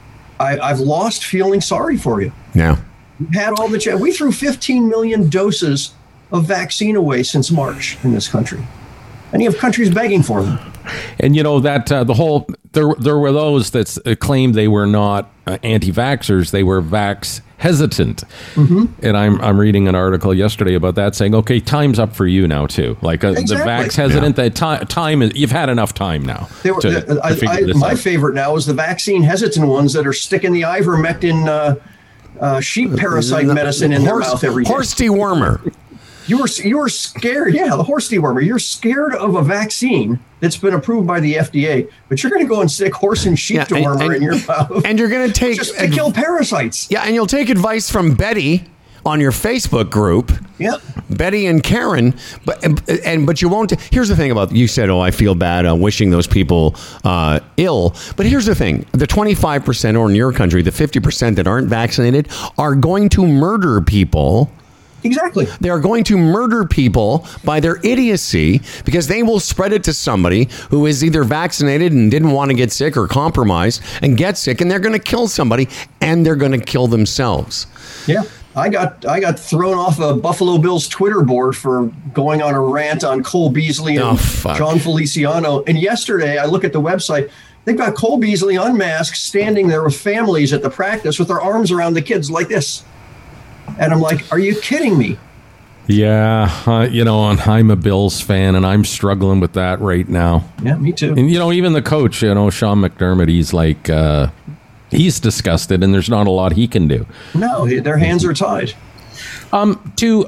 I, I've lost feeling sorry for you. Yeah. We've had all the ch- we threw fifteen million doses of vaccine away since March in this country, and you have countries begging for them. And you know that uh, the whole there there were those that s- uh, claimed they were not uh, anti-vaxxers, they were vax hesitant. Mm-hmm. And I'm I'm reading an article yesterday about that, saying, okay, time's up for you now too. Like uh, Exactly. the vax hesitant, that ti- time is you've had enough time now. They were, to, to I, figure I, this my out. favorite now is the vaccine hesitant ones that are sticking the ivermectin uh, uh, sheep parasite medicine in their Horse, mouth every day. horse dewormer. You were you were scared, yeah, the horse dewormer. You're scared of a vaccine that's been approved by the F D A, but you're going to go and stick horse and sheep Yeah, and- dewormer and- in your mouth, And you're going to take just to kill parasites. Yeah, and you'll take advice from Betty on your Facebook group. Yep. Betty and Karen, but and, and but you won't. Here's the thing about you said, oh, I feel bad uh, wishing those people uh, ill. But here's the thing: the twenty-five percent, or in your country, the fifty percent that aren't vaccinated, are going to murder people. Exactly. They are going to murder people by their idiocy because they will spread it to somebody who is either vaccinated and didn't want to get sick or compromised and get sick, and they're going to kill somebody and they're going to kill themselves. Yeah. I got I got thrown off a Buffalo Bills Twitter board for going on a rant on Cole Beasley and Oh, fuck. John Feliciano. And yesterday I look at the website. They've got Cole Beasley unmasked, standing there with families at the practice with their arms around the kids like this. And I'm like, are you kidding me? Yeah, uh, you know, and I'm a Bills fan, and I'm struggling with that right now. Yeah, me too. And you know, even the coach, you know, Sean McDermott, he's like, uh, he's disgusted, and there's not a lot he can do. No, their hands are tied. Um, to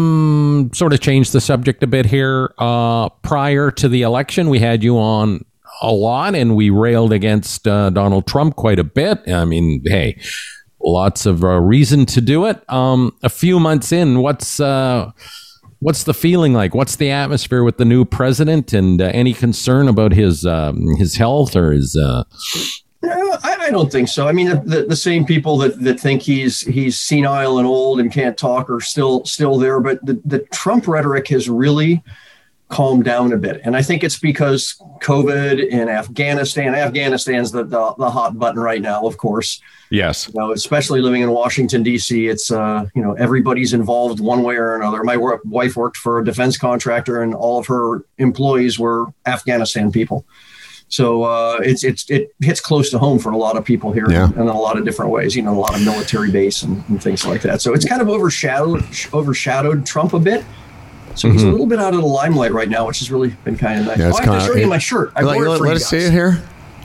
um, sort of change the subject a bit here. Uh, prior to the election, we had you on a lot, and we railed against uh, Donald Trump quite a bit. I mean, hey, lots of uh, reason to do it. Um, a few months in, what's uh, what's the feeling like? What's the atmosphere with the new president, and uh, any concern about his um, his health or his? Uh... No, I, I don't think so. I mean, the, the, the same people that, that think he's he's senile and old and can't talk are still still there. But the, the Trump rhetoric has really calmed down a bit. And I think it's because COVID in Afghanistan, Afghanistan's the, the, the hot button right now, of course. Yes. You know, especially living in Washington, D C, it's, uh, you know, everybody's involved one way or another. My work, wife worked for a defense contractor, and all of her employees were Afghanistan people. So uh, it's it's it hits close to home for a lot of people here, yeah. in a lot of different ways. You know, a lot of military base and, and things like that. So it's kind of overshadowed overshadowed Trump a bit. So mm-hmm. he's a little bit out of the limelight right now, which has really been kind of nice. Yeah, oh, I have to show you my shirt. I like, wore it let for let you us guys. see it here.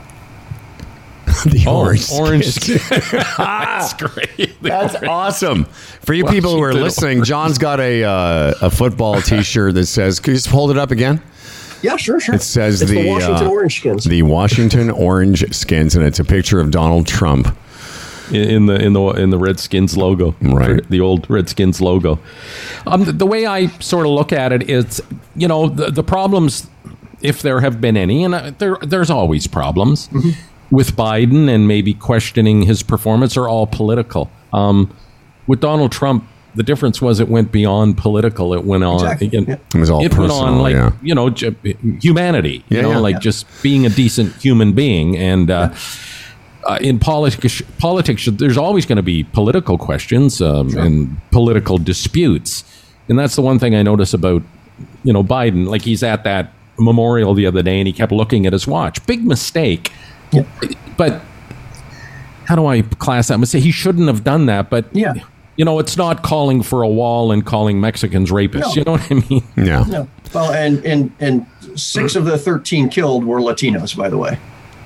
The oh, orange, orange skin. That's great. That's awesome. For you people who are listening, orange. John's got a uh, a football T-shirt that says. Can you just hold it up again? Yeah, sure, sure. It says it's the, the Washington uh, Orange Skins. The Washington Orange Skins, and it's a picture of Donald Trump in the in the in the Redskins logo, right? The old Redskins logo. Um, the, the way I sort of look at it is, you know, the, the problems, if there have been any, and there there's always problems mm-hmm. with Biden, and maybe questioning his performance, are all political. Um, with Donald Trump, the difference was it went beyond political. It went on. Exactly. Again, yeah. It was all it personal, went on like yeah. you know, j- humanity. You yeah, know, yeah. like yeah. just being a decent human being. And uh, uh, in politics, politics, there's always going to be political questions um, sure. and political disputes. And that's the one thing I notice about you know Biden. Like, he's at that memorial the other day, and he kept looking at his watch. Big mistake. Yeah. But how do I class that mistake? He shouldn't have done that. But yeah. You know, it's not calling for a wall and calling Mexicans rapists. No. You know what I mean? Yeah. No. Well, and, and, and six of the thirteen killed were Latinos, by the way.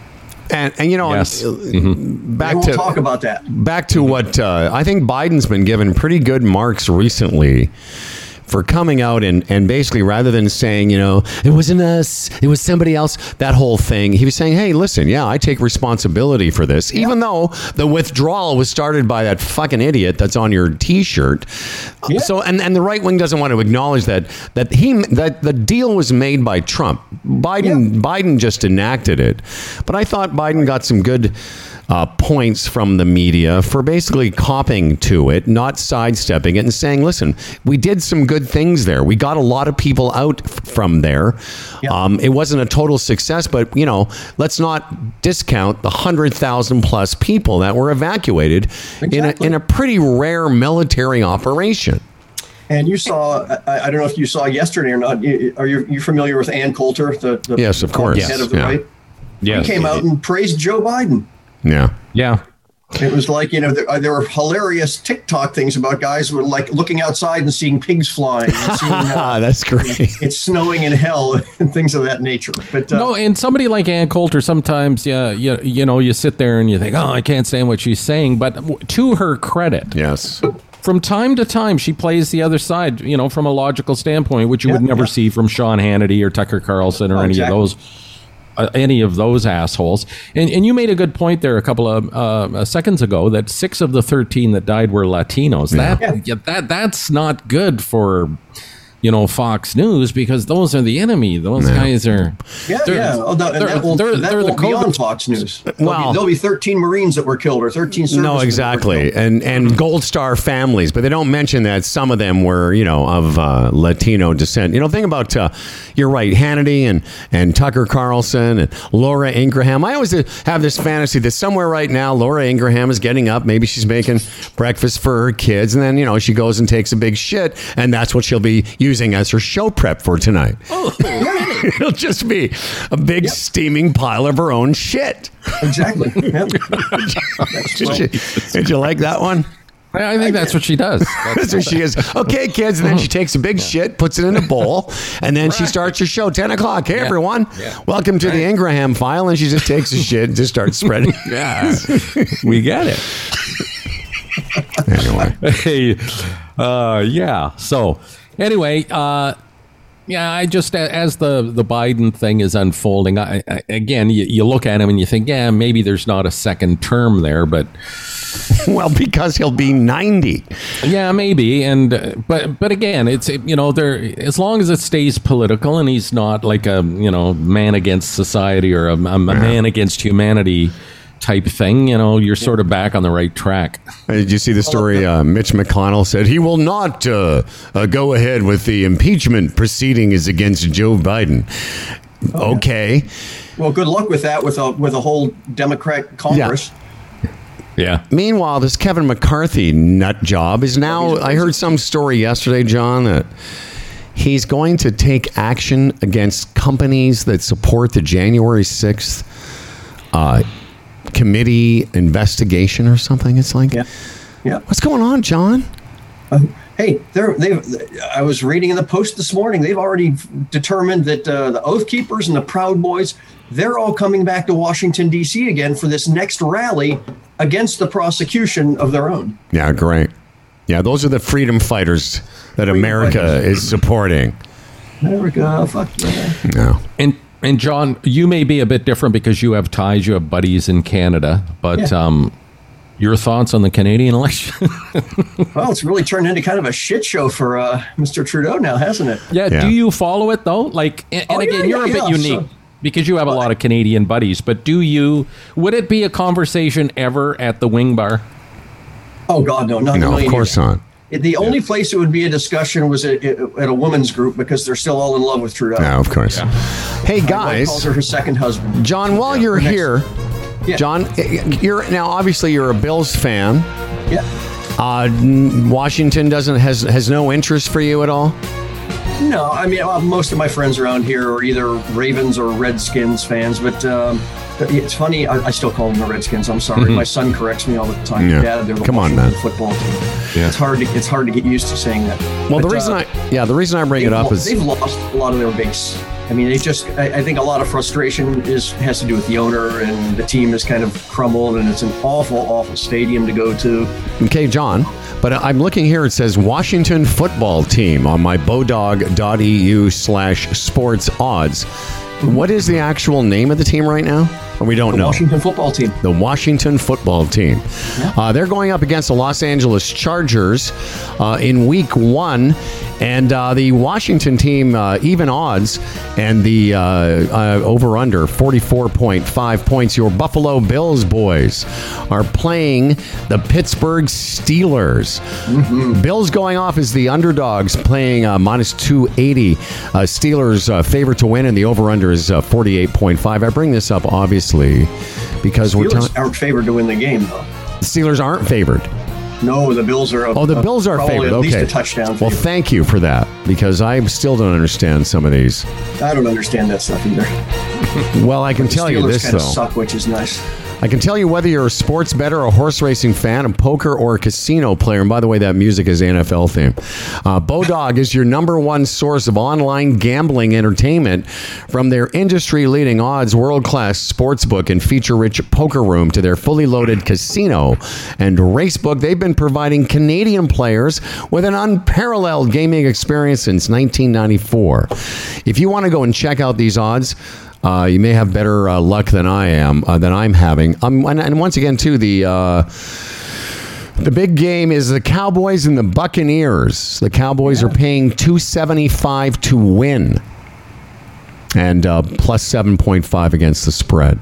And, and you know, Yes. uh, Mm-hmm. back we'll to talk about that. Back to what uh, I think Biden's been given pretty good marks recently for coming out and, and basically, rather than saying, you know, it wasn't us, it was somebody else, that whole thing, he was saying, hey, listen, yeah, I take responsibility for this, yeah. even though the withdrawal was started by that fucking idiot that's on your T-shirt. Yeah. So, and, and the right wing doesn't want to acknowledge that that he that the deal was made by Trump. Biden yeah. Biden just enacted it, but I thought Biden got some good Uh, points from the media for basically copying to it, not sidestepping it, and saying, listen, we did some good things there. We got a lot of people out f- from there. Yep. Um, it wasn't a total success, but, you know, let's not discount the one hundred thousand plus people that were evacuated exactly. in, a, in a pretty rare military operation. And you saw, I, I don't know if you saw yesterday or not, you, are you, you familiar with Ann Coulter? The, the Yes, of course. head of the Yeah. right? Yes. He came out and praised Joe Biden. Yeah. Yeah. It was like, you know, there, there were hilarious TikTok things about guys who were like looking outside and seeing pigs flying. And seeing, uh, That's great. it's snowing in hell and things of that nature. But uh, No, and somebody like Ann Coulter, sometimes, yeah, you, you know, you sit there and you think, oh, I can't stand what she's saying. But to her credit, Yes. from time to time, she plays the other side, you know, from a logical standpoint, which you Yeah, would never yeah. see from Sean Hannity or Tucker Carlson or Oh, any exactly. of those. Uh, any of those assholes. And and you made a good point there a couple of uh, seconds ago that six of the thirteen that died were Latinos. That Yeah. yeah, that that's not good for, you know, Fox News, because those are the enemy. Those Yeah. guys are yeah, they're- yeah. Oh, no, and they're- that won't, they're- that they're the won't be on COVID Fox News. There'll, Well- be, there'll be thirteen Marines that were killed or thirteen servicemen. No, that were exactly, killed. and and Gold Star families, but they don't mention that some of them were, you know, of uh, Latino descent. You know, think about, uh, you're right, Hannity and and Tucker Carlson and Laura Ingraham. I always have this fantasy that somewhere right now, Laura Ingraham is getting up, maybe she's making breakfast for her kids, and then, you know, she goes and takes a big shit, and that's what she'll be using as her show prep for tonight. Oh, really? It'll just be a big Yep. steaming pile of her own shit. Exactly. Yep. Did, you, did you like that one? I I think that's what she does. That's, So she is, okay, kids, and then she takes a big shit, puts it in a bowl, and then she starts her show, ten o'clock. Hey, Yeah. everyone, Yeah. welcome to the Ingraham File, and she just takes a shit and just starts spreading. yeah, we get it. Anyway, Hey, uh, yeah. So anyway, uh, Yeah, I just as the the Biden thing is unfolding, I, I, again, you, you look at him and you think, yeah, maybe there's not a second term there, but well, because he'll be ninety. Yeah, maybe, and uh, but but again, it's you know, there as long as it stays political and he's not like a you know man against society or a, a man against humanity type thing, you know, you're sort of back on the right track. Did you see the story? Uh, Mitch McConnell said he will not uh, uh, go ahead with the impeachment proceedings against Joe Biden. Oh, okay. Yeah. Well, good luck with that with a with a whole Democrat Congress. Yeah. yeah. Meanwhile, this Kevin McCarthy nut job is now. I heard some story yesterday, John, that he's going to take action against companies that support the January sixth Uh, committee investigation or something. It's like, yeah, yeah. What's going on, John? Uh, hey, they're they've. I was reading in the Post this morning. They've already determined that uh, the Oath Keepers and the Proud Boys, they're all coming back to Washington D C again for this next rally against the prosecution of their own. Yeah, great. Yeah, those are the freedom fighters that freedom America fighters. is supporting. America, fuck yeah. No. And. And John, you may be a bit different because you have ties, you have buddies in Canada, but yeah. um, your thoughts on the Canadian election? Well, it's really turned into kind of a shit show for uh, Mister Trudeau now, hasn't it? Yeah, yeah. Do you follow it though? Like, and, oh, and again, yeah, you're yeah, a bit yeah, unique so, because you have a lot of Canadian buddies, but do you, would it be a conversation ever at the Wing Bar? Oh God, no, not No, of course not. The only yeah. place it would be a discussion was at, at a women's group because they're still all in love with Trudeau. Yeah, of course. Yeah. Hey, guys. Calls her her second husband. John, while yeah, you're here, yeah. John, you're now obviously you're a Bills fan. Yeah. Uh, Washington doesn't has has no interest for you at all? No, I mean, well, most of my friends around here are either Ravens or Redskins fans, but um, it's funny. I, I still call them the Redskins. I'm sorry. Mm-hmm. My son corrects me all the time. Yeah. Dad, they're the Come Washington on, man. football team. Yeah. It's hard to it's hard to get used to saying that. Well, but, the reason uh, I yeah the reason I bring it up is they've lost a lot of their base. I mean, they just I, I think a lot of frustration is has to do with the owner, and the team has kind of crumbled, and it's an awful, awful stadium to go to. Okay, John. But I'm looking here. It says Washington football team on my bodog.eu slash sports odds. What is the actual name of the team right now? Or we don't the know. Washington football team. The Washington football team. Yeah. Uh, they're going up against the Los Angeles Chargers uh, in week one. And uh, the Washington team, uh, even odds, and the uh, uh, over-under, forty-four point five points. Your Buffalo Bills boys are playing the Pittsburgh Steelers. Mm-hmm. Bills going off as the underdogs, playing uh, minus two eighty. Uh, Steelers uh, favorite to win, and the over-under is uh, forty-eight point five. I bring this up, obviously, because Steelers we're talking... aren't favored to win the game, though. The Steelers aren't favored. No, the Bills are. A, oh, the Bills are favored. At least okay. a touchdown. Well, favorite. Thank you for that, because I still don't understand some of these. I don't understand that stuff either. Well, I can but tell you this kind though. Of suck, which is nice. I can tell you whether you're a sports bettor, a horse racing fan, a poker, or a casino player. And by the way, that music is N F L theme. Uh, Bodog is your number one source of online gambling entertainment, from their industry-leading odds, world-class sportsbook, and feature-rich poker room to their fully loaded casino and racebook. They've been providing Canadian players with an unparalleled gaming experience since nineteen ninety-four. If you want to go and check out these odds, Uh, you may have better uh, luck than I am, uh, than I'm having. Um, and, and once again, too, the uh, the big game is the Cowboys and the Buccaneers. The Cowboys yeah. are paying two seventy-five to win, and uh, plus seven point five against the spread.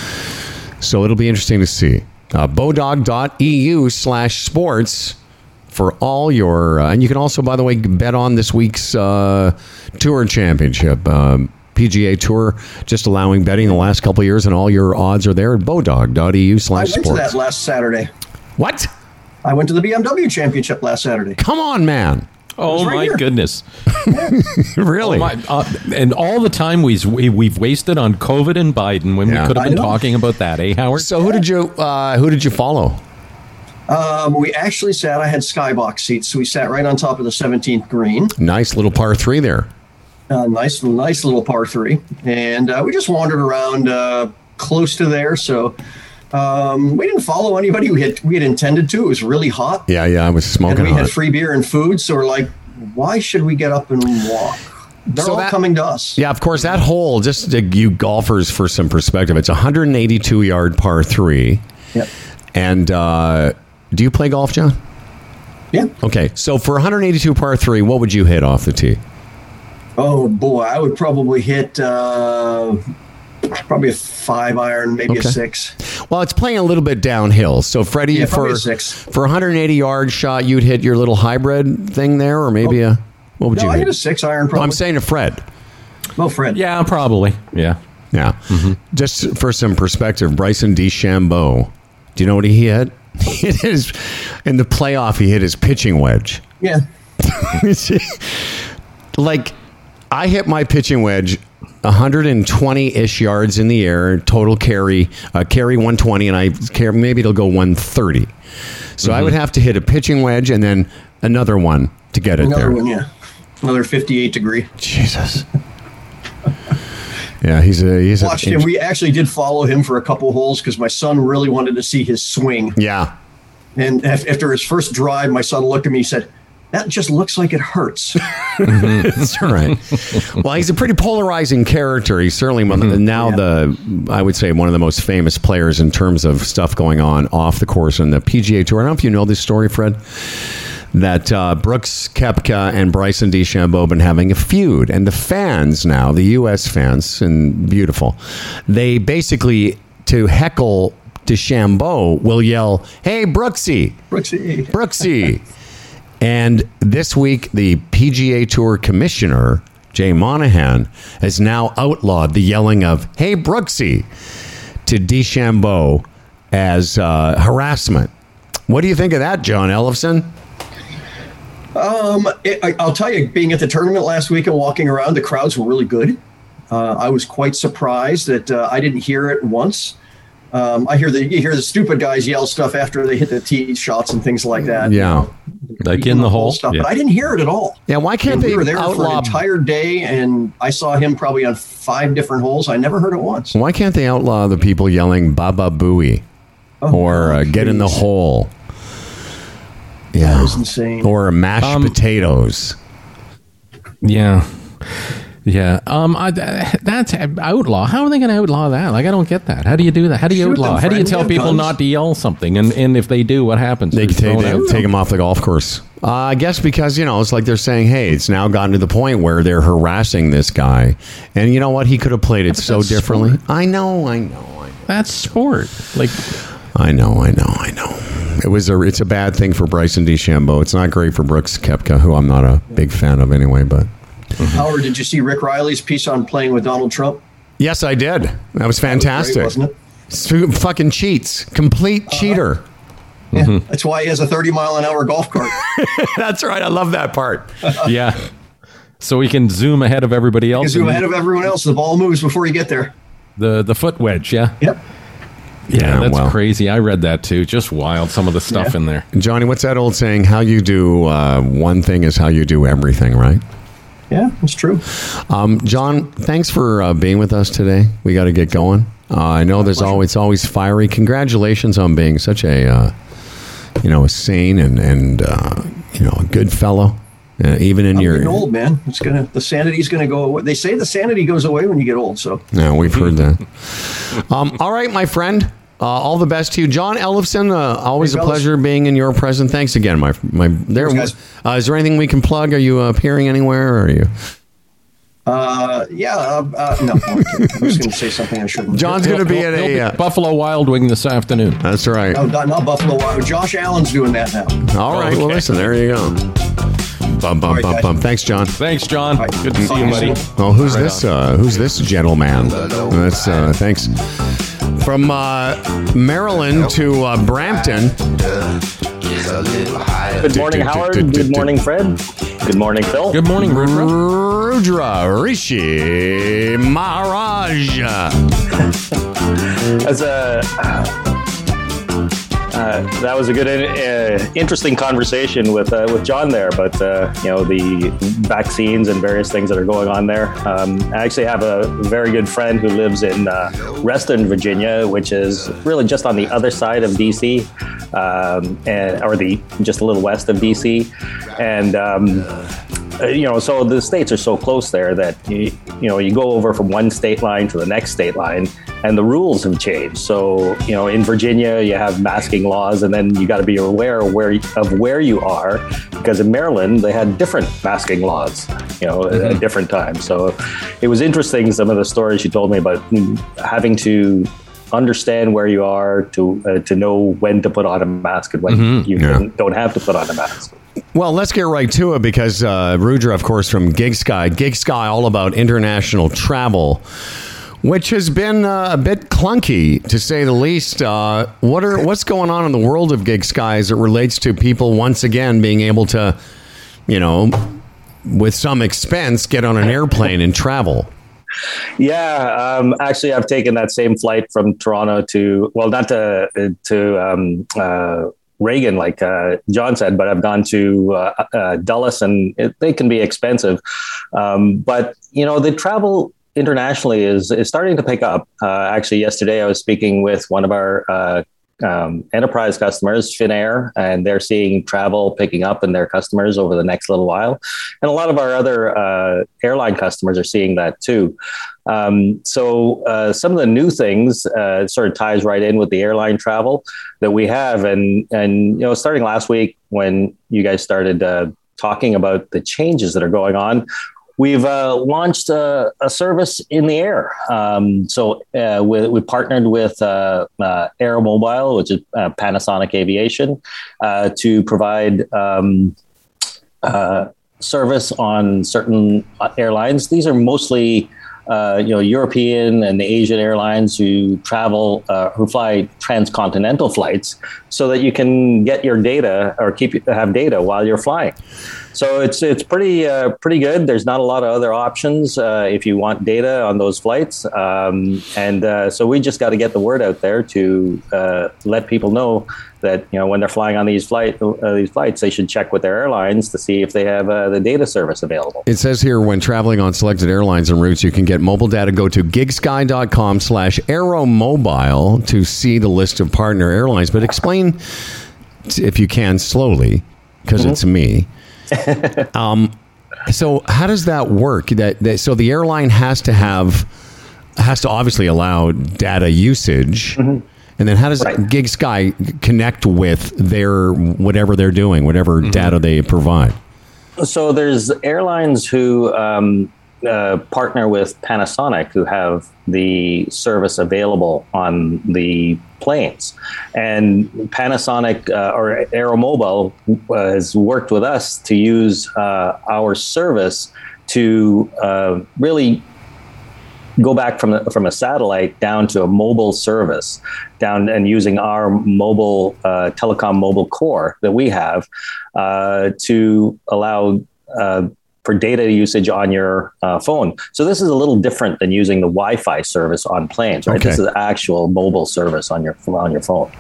So it'll be interesting to see. Uh, bodog.eu slash sports for all your, uh, and you can also, by the way, bet on this week's uh, Tour Championship. Um, P G A Tour, just allowing betting the last couple of years, and all your odds are there at bodog.eu slash sports. I went to that last Saturday. What? I went to the B M W Championship last Saturday. Come on, man. Oh, right my here. goodness. Really? Oh my, uh, and all the time we've, we, we've wasted on COVID and Biden when yeah. we could have been talking about that, eh, Howard? So who did you uh, who did you follow? Um, we actually sat, I had skybox seats, so we sat right on top of the seventeenth green. Nice little par three there. Uh, nice, nice little par three, and uh, we just wandered around uh, close to there. So um, we didn't follow anybody. We had we had intended to. It was really hot. Yeah, yeah, I was smoking. And we hot. had free beer and food. So we're like, why should we get up and walk? They're So all that- coming to us. Yeah, of course, that hole, just to you golfers for some perspective, it's a one hundred eighty-two yard par three. Yep. And uh, do you play golf, John? Yeah. Okay, so for one hundred eighty-two par three, what would you hit off the tee? Oh boy, I would probably hit uh, probably a five iron, maybe Okay. a six. Well, it's playing a little bit downhill. So, Freddie, Yeah, for probably a six. for one hundred eighty yard shot, you'd hit your little hybrid thing there, or maybe a what would No, you I hit? hit a six iron. No, Probably. I'm saying to Fred. Oh, Fred. Yeah, probably. Yeah. Yeah. Just for some perspective, Bryson DeChambeau, do you know what he hit? He hit his, in the playoff, he hit his pitching wedge. Yeah. Like, I hit my pitching wedge one hundred twenty-ish yards in the air, total carry, uh, carry one twenty, and I carry, maybe it'll go one thirty. So I would have to hit a pitching wedge and then another one to get it Another there. one, yeah. Another fifty-eight degree. Jesus. Yeah, he's a he's Watched a, him. We actually did follow him for a couple holes because my son really wanted to see his swing. Yeah. And af- after his first drive, my son looked at me and said, "That just looks like it hurts." That's all right. Well, he's a pretty polarizing character. He's certainly one of the, now Yeah. the, I would say, one of the most famous players in terms of stuff going on off the course on the P G A Tour. I don't know if you know this story, Fred, that uh, Brooks Koepka and Bryson DeChambeau have been having a feud. And the fans now, the U S fans, and beautiful, they basically, to heckle DeChambeau, will yell, "Hey, Brooksy, Brooksy. Brooksy." And this week, the P G A Tour commissioner, Jay Monahan, has now outlawed the yelling of "Hey, Brooksy" to DeChambeau as uh, harassment. What do you think of that, John Ellefson? Um, it, I, I'll tell you, being at the tournament last week and walking around, the crowds were really good. Uh, I was quite surprised that uh, I didn't hear it once. Um, I hear the you hear the stupid guys yell stuff after they hit the tee shots and things like that. Yeah. Like in the hole stuff, yeah. but I didn't hear it at all. Yeah, why can't And they we were there for outlaw... an entire day, and I saw him probably on five different holes. I never heard it once. Why can't they outlaw the people yelling "Baba Booey" Oh, or uh, "Get in the please. hole"? Yeah. That was insane. Or mashed Um, potatoes. Yeah. Yeah. Um. I, that's outlaw. How are they going to outlaw that? Like, I don't get that. How do you do that? How do you Shoot outlaw? them, How do you friend. tell You have people guns. not to yell something? And and if they do, what happens? They They're can take, thrown they out? take them off the golf course. Uh, I guess because, you know, it's like they're saying, hey, it's now gotten to the point where they're harassing this guy. And you know what? He could have played it so that's differently. I know, I know, I know. That's sport. Like, I know, I know, I know. It was a, it's a bad thing for Bryson DeChambeau. It's not great for Brooks Koepka, who I'm not a big fan of anyway, but... Howard, did you see Rick Riley's piece on playing with Donald Trump? Yes, I did. That was That was fantastic. great, wasn't it? Su- fucking cheats. Complete cheater. Yeah, that's why he has a thirty mile an hour golf cart. That's right. I love that part. yeah. So we can zoom ahead of everybody else. You zoom and ahead of everyone else. The ball moves before you get there. the the foot wedge. Yeah. Yep. Yeah, Yeah, that's well. crazy. I read that too. Just wild. Some of the stuff Yeah. in there. Johnny, what's that old saying? How you do uh, one thing is how you do everything, right? Yeah, it's true. Um, John, thanks for uh, being with us today. We got to get going. Uh, I know there's pleasure. always it's always fiery. Congratulations on being such a uh, you know a sane and and uh, you know a good fellow. Uh, even in I'm your getting old, man. It's gonna the sanity's gonna go away. They say the sanity goes away when you get old. So yeah, we've heard that. Um, all right, my friend. Uh, all the best to you, John Ellefson. Uh, always Hey, a fellas. pleasure being in your presence. Thanks again, my my. There, Thanks, uh, is there anything we can plug? Are you uh, appearing anywhere? Or are you? uh, yeah, uh, uh, no, I'm just gonna say something I shouldn't. John's going to be at He'll a. be Uh, Buffalo Wild Wing this afternoon. that's right. No, not, not Buffalo Wild. Josh Allen's doing that now. All right. Well, Okay. listen. There you go. Bum bum All right, bum guys. bum. Thanks, John. Thanks, John. All right. Good to see you, buddy. Oh, who's this? Uh, who's this gentleman? That's uh, thanks. From uh, Maryland to uh, Brampton. Good morning, Howard. Good morning, Fred. Good morning, Phil. Good morning, Rudra. Rudra Rishi Maharaj. As a uh, that was a good, uh, interesting conversation with uh, with John there. But uh, you know, the vaccines and various things that are going on there. Um, I actually have a very good friend who lives in uh, Reston, Virginia, which is really just on the other side of D C, um, and or the just a little west of D C, and. Um, you know, so the states are so close there that you, you know you go over from one state line to the next state line, and the rules have changed. So you know, in Virginia you have masking laws, and then you got to be aware of where of where you are, because in Maryland they had different masking laws, you know, mm-hmm. at different times. So it was interesting, some of the stories she told me about having to understand where you are to uh, to know when to put on a mask and when mm-hmm. you yeah. don't have to put on a mask. Well, let's get right to it, because uh, Rudra, of course, from GigSky. GigSky, all about international travel, which has been uh, a bit clunky, to say the least. Uh, what are what's going on in the world of GigSky as it relates to people once again being able to, you know, with some expense, get on an airplane and travel? Yeah, um, actually, I've taken that same flight from Toronto to, well, not to to um, uh, Reagan, like uh, John said, but I've gone to uh, uh, Dulles, and it, they can be expensive. Um, but, you know, the travel internationally is, is starting to pick up. Uh, actually, yesterday I was speaking with one of our uh, um, enterprise customers, Finnair, and they're seeing travel picking up in their customers over the next little while. And a lot of our other uh, airline customers are seeing that too. Um, so uh, some of the new things uh, sort of ties right in with the airline travel that we have. And, and you know, starting last week when you guys started uh, talking about the changes that are going on, we've uh, launched a, a service in the air. Um, so uh, we, we partnered with uh, uh, Aeromobile, which is uh, Panasonic Aviation, uh, to provide um, uh, service on certain airlines. These are mostly Uh, you know, European and Asian airlines who travel, uh, who fly transcontinental flights, so that you can get your data or keep have data while you're flying. So it's it's pretty uh, pretty good. There's not a lot of other options uh, if you want data on those flights, um, and uh, so we just got to get the word out there to uh, let people know that, you know, when they're flying on these flight uh, these flights, they should check with their airlines to see if they have uh, the data service available. It says here, when traveling on selected airlines and routes, you can get mobile data. Go to gigsky.com slash aeromobile to see the list of partner airlines. But explain, if you can, slowly, because mm-hmm. it's me. um, so how does that work? That, that so the airline has to have has to obviously allow data usage. Mm-hmm. And then how does right. GigSky connect with their whatever they're doing, whatever mm-hmm. data they provide? So there's airlines who um, uh, partner with Panasonic, who have the service available on the planes. And Panasonic uh, or Aeromobile uh, has worked with us to use uh, our service to uh, really go back from a, from a satellite down to a mobile service, down and using our mobile uh, telecom mobile core that we have uh, to allow uh, for data usage on your uh, phone. So this is a little different than using the Wi-Fi service on planes, right? Okay. This is actual mobile service on your on your phone.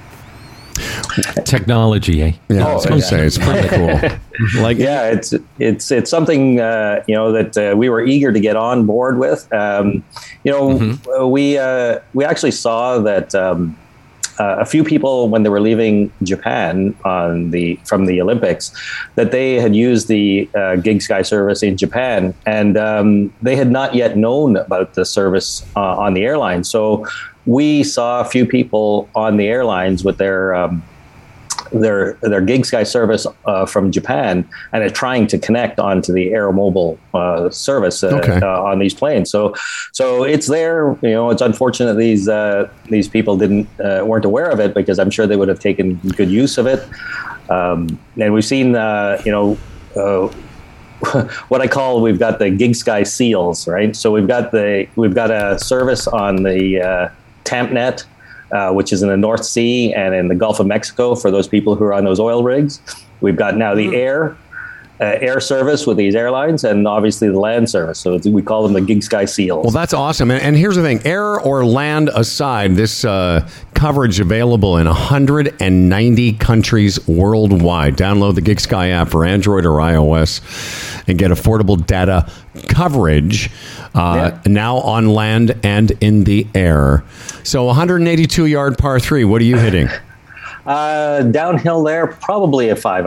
Technology, eh? Yeah, I was going to say, it's pretty cool. Like, yeah, it's it's it's something uh, you know that uh, we were eager to get on board with. Um, you know, mm-hmm. we uh, we actually saw that um, uh, a few people, when they were leaving Japan on the from the Olympics, that they had used the uh, GigSky service in Japan, and um, they had not yet known about the service uh, on the airline. So we saw a few people on the airlines with their um, their their GigSky service uh, from Japan, and are trying to connect onto the Aeromobile uh, service uh, okay. uh, on these planes. So, so it's there. You know, it's unfortunate these uh, these people didn't uh, weren't aware of it, because I'm sure they would have taken good use of it. Um, and we've seen, uh, you know. Uh, what I call, we've got the GigSky seals, right? So we've got the we've got a service on the uh, TampNet, uh, which is in the North Sea and in the Gulf of Mexico for those people who are on those oil rigs. We've got now the air uh, air service with these airlines, and obviously the land service. So it's, we call them the GigSky seals. Well, that's awesome. And, and here's the thing: air or land aside, this uh, coverage available in one hundred ninety countries worldwide. Download the GigSky app for Android or iOS and get affordable data coverage uh, yeah. now on land and in the air. So one hundred eighty-two yard par three, what are you hitting? uh, downhill there, probably a five iron.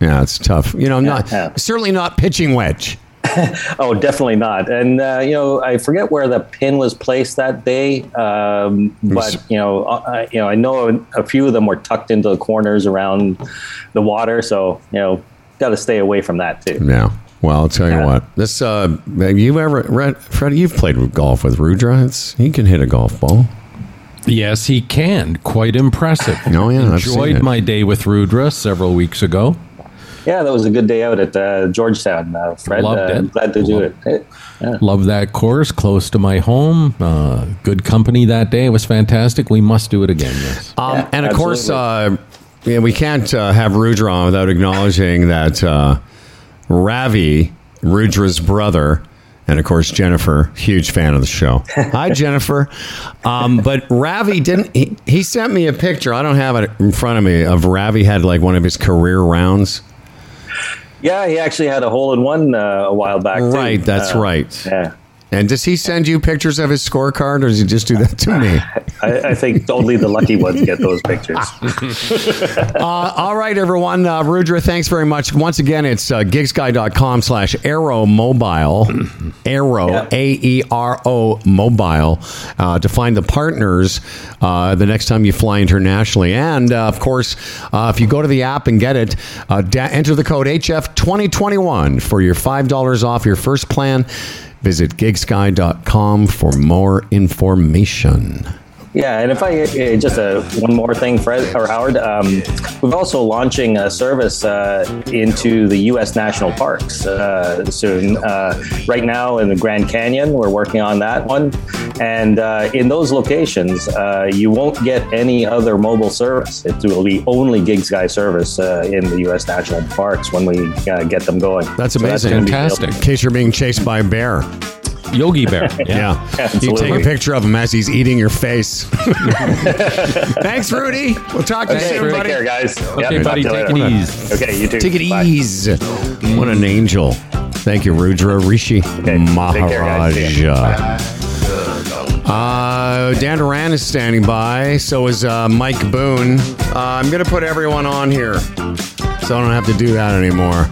Yeah, it's tough. You know, not yeah. certainly not pitching wedge. Oh, definitely not. And, uh, you know, I forget where the pin was placed that day. Um, but, you know, I, you know, I know a few of them were tucked into the corners around the water. So, you know, got to stay away from that, too. Yeah. Well, I'll tell you Yeah. what. This, uh, have you ever, Freddie, you've played golf with Rudra. It's, he can hit a golf ball. Yes, he can. Quite impressive. Oh, yeah, I've seen Enjoyed it. my day with Rudra several weeks ago. Yeah, that was a good day out at uh, Georgetown, uh, Fred. Loved uh, it. Glad to do Loved it. Yeah. Love that course, close to my home. Uh, good company that day. It was fantastic. We must do it again, yes. Um, Yeah, and of course, absolutely. uh, yeah, we can't uh, have Rudra on without acknowledging that uh, Ravi, Rudra's brother, and of course Jennifer, huge fan of the show. Hi, Jennifer. Um, but Ravi didn't. He, he sent me a picture. I don't have it in front of me. Of Ravi had like one of his career rounds. Yeah, he actually had a hole in one uh, a while back. too. Right, that's Uh, right. Yeah. And does he send you pictures of his scorecard, or does he just do that to me? I, I think only the lucky ones get those pictures. Uh, all right, everyone. Uh, Rudra, thanks very much. Once again, it's uh, gigsguy.com slash Aero Mobile. Aero, Yeah. A E R O Mobile, uh, to find the partners uh, the next time you fly internationally. And, uh, of course, uh, if you go to the app and get it, uh, da- enter the code H F twenty twenty-one for your five dollars off your first plan. Visit gigsguy dot com for more information. Yeah, and if I uh, just uh, one more thing, Fred or Howard, um, we're also launching a service uh, into the U S national parks uh, soon. Uh, right now in the Grand Canyon, we're working on that one, and uh, in those locations, uh, you won't get any other mobile service. It will be only Gigs Guy service uh, in the U S national parks when we uh, get them going. That's So amazing. gonna be Fantastic. In case you're being chased by a bear. Yogi Bear. Yeah. You Absolutely. take a picture of him as he's eating your face. Thanks, Rudy. We'll talk to you Okay, soon, take buddy. care, guys. Okay, Yep, buddy, talk to you take later. it easy. Okay, you too. Take it Bye. easy. What an angel. Thank you, Rudra Rishi Okay, take care, guys. See Maharaja. Uh, Dan Duran is standing by. So is uh, Mike Boone. Uh, I'm going to put everyone on here, so I don't have to do that anymore.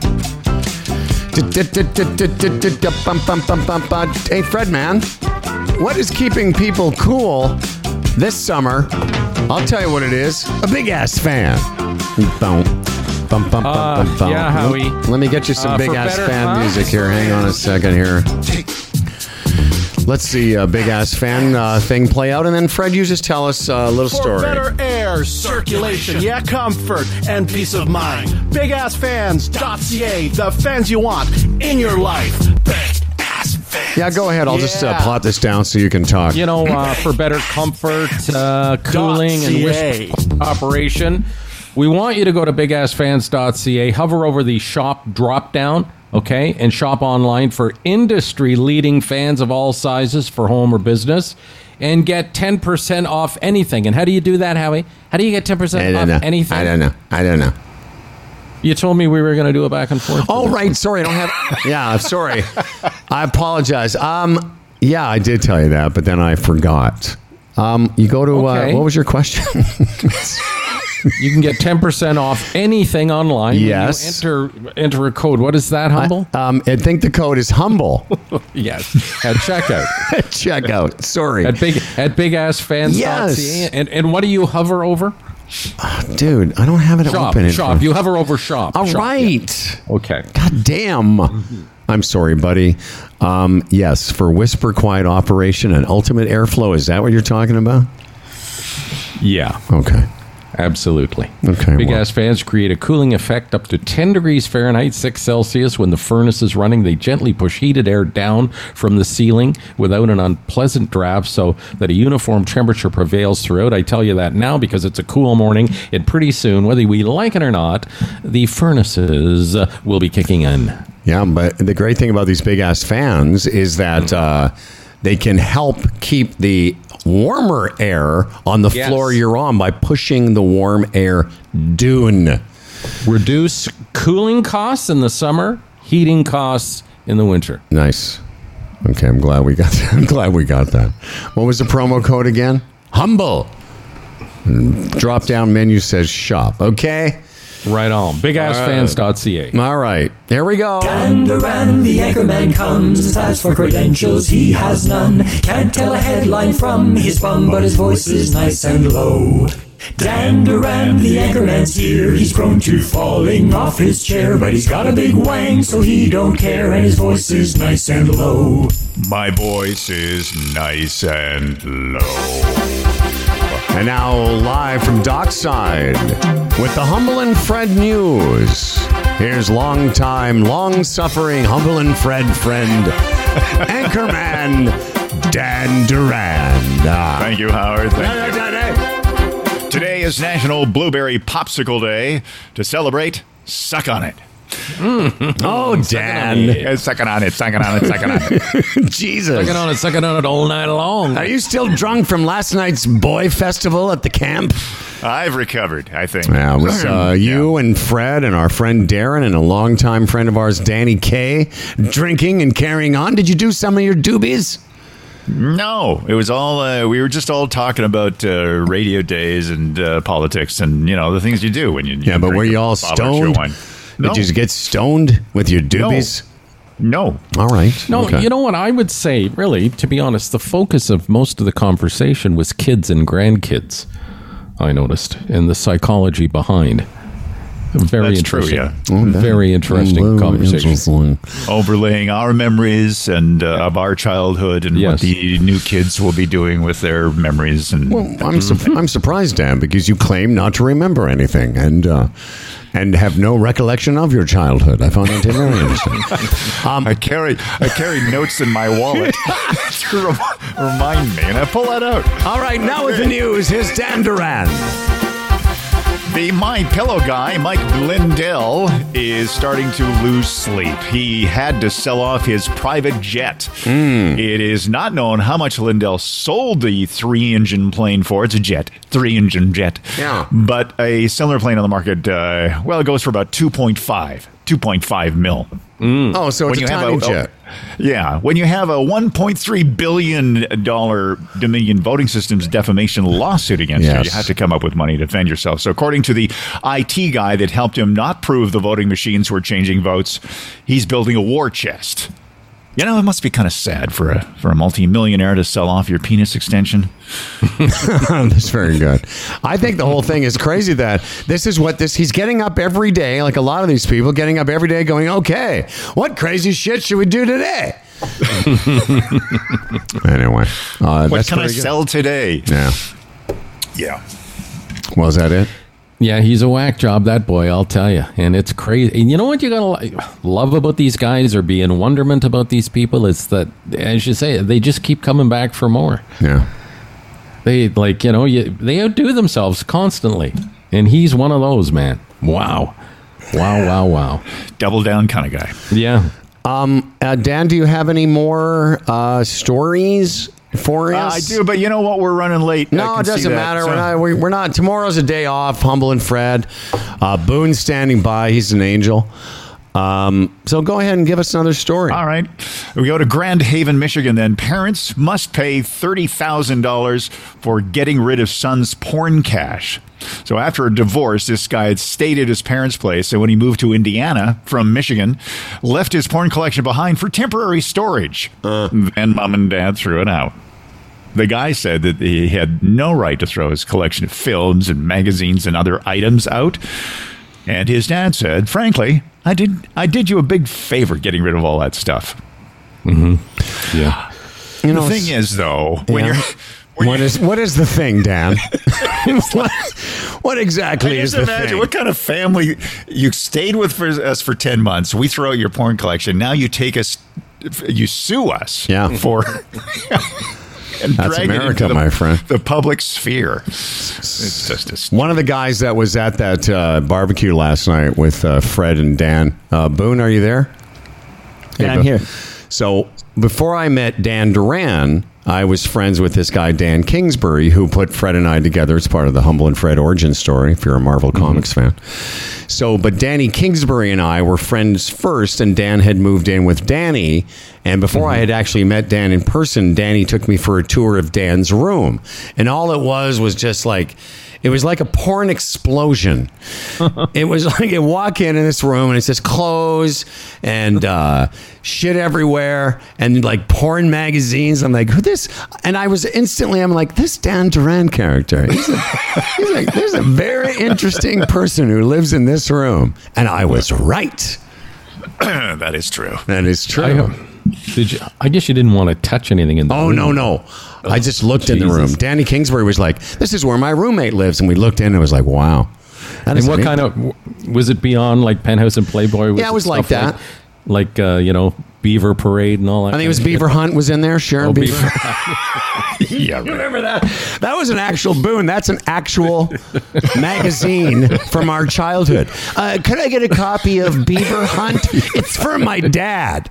Hey, Fred, man, what is keeping people cool this summer? I'll tell you what it is. A big ass fan. Bum, bum, bum, Uh, bum, bum. yeah, Howie. Let me get you some Uh, big for ass better- fan huh? music here. Hang on a second here. Let's see a big ass fan uh, thing play out, and then Fred, you just tell us a little For story. better air, circulation, yeah, comfort, and peace of mind. Big Ass Fans dot C A, the fans you want in your life. Big Ass Fans. Yeah, go ahead. I'll just uh, Yeah. plot this down so you can talk. You know, uh, for better comfort, uh, cooling, and .ca. whisper operation, we want you to go to big ass fans dot C A, hover over the shop drop down, okay, and shop online for industry-leading fans of all sizes for home or business, and get ten percent off anything. And how do you do that, Howie? How do you get ten I percent don't off know. anything? I don't know. I don't know. You told me we were going to do it back and forth. Oh, right. Sorry, I don't have. Yeah, I'm sorry. I apologize. Um, yeah, I did tell you that, but then I forgot. Um, you go to Okay. uh, what was your question? You can get ten percent off anything online. when you Yes. enter enter a code. What is that, Humble? um, I think the code is humble. Yes. At checkout. Check out. Sorry, At big at big ass fans dot C A. Yes. And and what do you hover over? dude. I don't have it Shop. open. in Shop. front- You hover over shop. All Shop, right. yeah. Okay. God damn. I'm sorry, buddy. Um, yes, for Whisper Quiet Operation and Ultimate Airflow. Is that what you're talking about? Yeah. Okay. Absolutely. Okay, Big well. ass fans create a cooling effect up to ten degrees Fahrenheit, six Celsius. When the furnace is running, they gently push heated air down from the ceiling without an unpleasant draft so that a uniform temperature prevails throughout. I tell you that now because it's a cool morning, and pretty soon, whether we like it or not, the furnaces uh, will be kicking in. Yeah, but the great thing about these big ass fans is that uh, they can help keep the warmer air on the Yes. floor you're on by pushing the warm air dune. Reduce cooling costs in the summer, heating costs in the winter. Nice. Okay, I'm glad we got that. I'm glad we got that. What was the promo code again? Humble. Drop down menu says shop. Okay. Right on. big ass fans dot c a. All right. Here we go. Dan Duran, the anchorman comes. As for credentials, he has none. Can't tell a headline from his bum, but his voice is nice and low. Dan Duran, the anchorman's here. He's prone to falling off his chair, but he's got a big wang, so he don't care, and his voice is nice and low. My voice is nice and low. And now live from Dockside with the Humble and Fred News. Here's long-time, long-suffering Humble and Fred friend, anchorman Dan Duran. Thank you, Howard. Thank you. Today is National Blueberry Popsicle Day. To celebrate, suck on it. Mm. Oh, Dan. Yeah, sucking on it, sucking on it, sucking on it. Jesus. Sucking on it, sucking on it all night long. Are you still drunk from last night's boy festival at the camp? I've recovered, I think. Yeah, it was uh, you yeah. and Fred and our friend Darren and a longtime friend of ours, Danny Kay, drinking and carrying on. Did you do some of your doobies? No, it was all, uh, we were just all talking about uh, radio days and uh, politics and, you know, the things you do when you, you Yeah, but were you all stoned? No. Did you get stoned with your doobies? No. no. All right. No, okay. You know what? I would say, really, to be honest, the focus of most of the conversation was kids and grandkids, I noticed, and the psychology behind. Very That's interesting. true, yeah. Oh, Very interesting conversation. Overlaying our memories and uh, of our childhood and Yes. what the new kids will be doing with their memories. And Well, I'm, su- I'm surprised, Dan, because you claim not to remember anything and uh, and have no recollection of your childhood. I found that very interesting. Um, I carry I carry notes in my wallet to rem- remind me, and I pull that out. All right, now with the news, here's Dan Duran. The My Pillow guy, Mike Lindell, is starting to lose sleep. He had to sell off his private jet. Mm. It is not known how much Lindell sold the three-engine plane for. It's a jet, three-engine jet. Yeah. But a similar plane on the market, uh, well, it goes for about two point five, two point five mil. Mm. Oh, so it's When a you have tiny a- jet. Yeah, when you have a one point three billion dollars Dominion Voting Systems defamation lawsuit against Yes. you, you have to come up with money to defend yourself. So according to the I T guy that helped him not prove the voting machines were changing votes, he's building a war chest. You know, it must be kind of sad for a for a multi-millionaire to sell off your penis extension. That's very good. I think the whole thing is crazy that this is what this, he's getting up every day, like a lot of these people, getting up every day going, okay, what crazy shit should we do today? Anyway. Uh, What that's can I pretty good. sell today? Yeah. Yeah. Well, is that it? Yeah, he's a whack job, that boy, I'll tell you. And it's crazy. And you know what you gotta li- love about these guys or be in wonderment about these people is that, as you say, they just keep coming back for more. Yeah. They, like, you know, you, they outdo themselves constantly. And he's one of those, man. Wow. Wow, wow, wow. Double down kind of guy. Yeah. Um, uh, Dan, do you have any more uh, stories for Uh, us? I do, but you know what? We're running late. I No, can it see doesn't that. matter. So- We're not, we- we're not. Tomorrow's a day off. Humble and Fred. Uh, Boone's standing by. He's an angel. Um, so go ahead and give us another story. All right. We go to Grand Haven, Michigan then. Parents must pay thirty thousand dollars for getting rid of son's porn cache. So after a divorce, this guy had stayed at his parents' place, and when he moved to Indiana from Michigan, left his porn collection behind for temporary storage. Uh. And mom and dad threw it out. The guy said that he had no right to throw his collection of films and magazines and other items out. And his dad said, frankly, I did I did you a big favor getting rid of all that stuff. Mm-hmm. Yeah. You know, The thing is, though, when Yeah. you're... When what you- is what is the thing, Dan? what, what exactly I is just the imagine thing? what kind of family you stayed with for us for ten months. We throw out your porn collection. Now you take us, you sue us Yeah. for... and That's drag it America, into the, my friend. The public sphere. It's just a... One of the guys that was at that uh, barbecue last night with uh, Fred and Dan. Uh, Boone, are you there? Hey, Yeah, I'm Boone. here. So before I met Dan Duran, I was friends with this guy, Dan Kingsbury, who put Fred and I together as part of the Humble and Fred origin story, if you're a Marvel Mm-hmm. Comics fan. So, but Danny Kingsbury and I were friends first, and Dan had moved in with Danny. And before Mm-hmm. I had actually met Dan in person, Danny took me for a tour of Dan's room. And all it was was just like, It was like a porn explosion. It was like you walk in in this room and it says clothes and uh, shit everywhere and like porn magazines. I'm like, who this? And I was instantly, I'm like, this Dan Duran character. He's a, he's like, there's a very interesting person who lives in this room. And I was right. That is true. That is true. I, did you, I guess you didn't want to touch anything in the Oh, room. no, no. I just looked Jesus. in the room. Danny Kingsbury was like, this is where my roommate lives. And we looked in and it was like, wow. That And is what amazing. kind of, was it beyond like Penthouse and Playboy? Yeah, it was like stuff that. Like, like uh, you know, Beaver Parade and all that. I think it kind was of Beaver shit? Hunt was in there. Sharon Oh, Beaver. Yeah, You remember that? That was an actual boon. That's an actual magazine from our childhood. Uh, could I get a copy of Beaver Hunt? It's for my dad.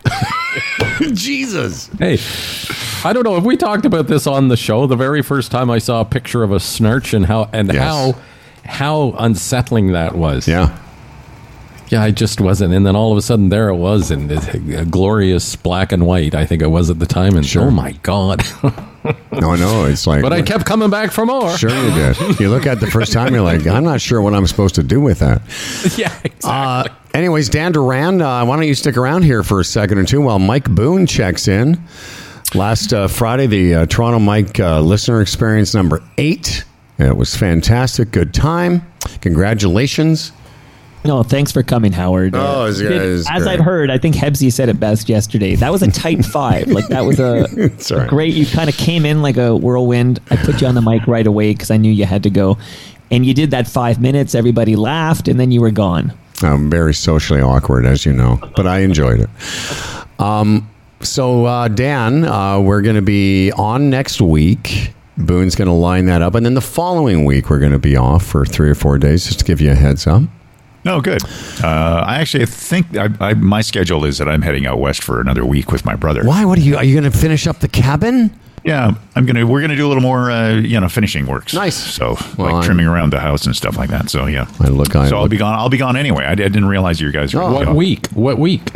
Jesus. Hey, I don't know if we talked about this on the show. The very first time I saw a picture of a snarch and how and Yes. how how unsettling that was. Yeah. Yeah, I just wasn't. And then all of a sudden, there it was in this glorious black and white. I think it was at the time. And Sure. oh my god! No, no, it's like. But I kept coming back for more. Sure you did. You look at it the first time, you're like, I'm not sure what I'm supposed to do with that. Yeah, exactly. Uh, anyways, Dan Duran, uh, why don't you stick around here for a second or two while Mike Boone checks in. Last uh, Friday, the uh, Toronto Mike uh, listener experience number eight. It was fantastic. Good time. Congratulations. No, thanks for coming, Howard. Oh, it's- Did- it's as great. I've heard, I think Hebsy said it best yesterday. That was a tight five. Like that was a It's all right. great. You kind of came in like a whirlwind. I put you on the mic right away because I knew you had to go, and you did that five minutes. Everybody laughed, and then you were gone. I'm very socially awkward, as you know, but I enjoyed it. Um, so, uh, Dan, uh, we're going to be on next week. Boone's going to line that up. And then the following week, we're going to be off for three or four days, just to give you a heads up. No, good. Uh, I actually think I, I, my schedule is that I'm heading out west for another week with my brother. Why? What are you? Are you going to finish up the cabin? Yeah, I'm gonna. We're gonna do a little more, uh, you know, finishing works. Nice. So, Well, like I'm- trimming around the house and stuff like that. So, yeah. I look. I So I'll look- be gone. I'll be gone anyway. I, I didn't realize you guys were. Oh. gonna what go. week? What week?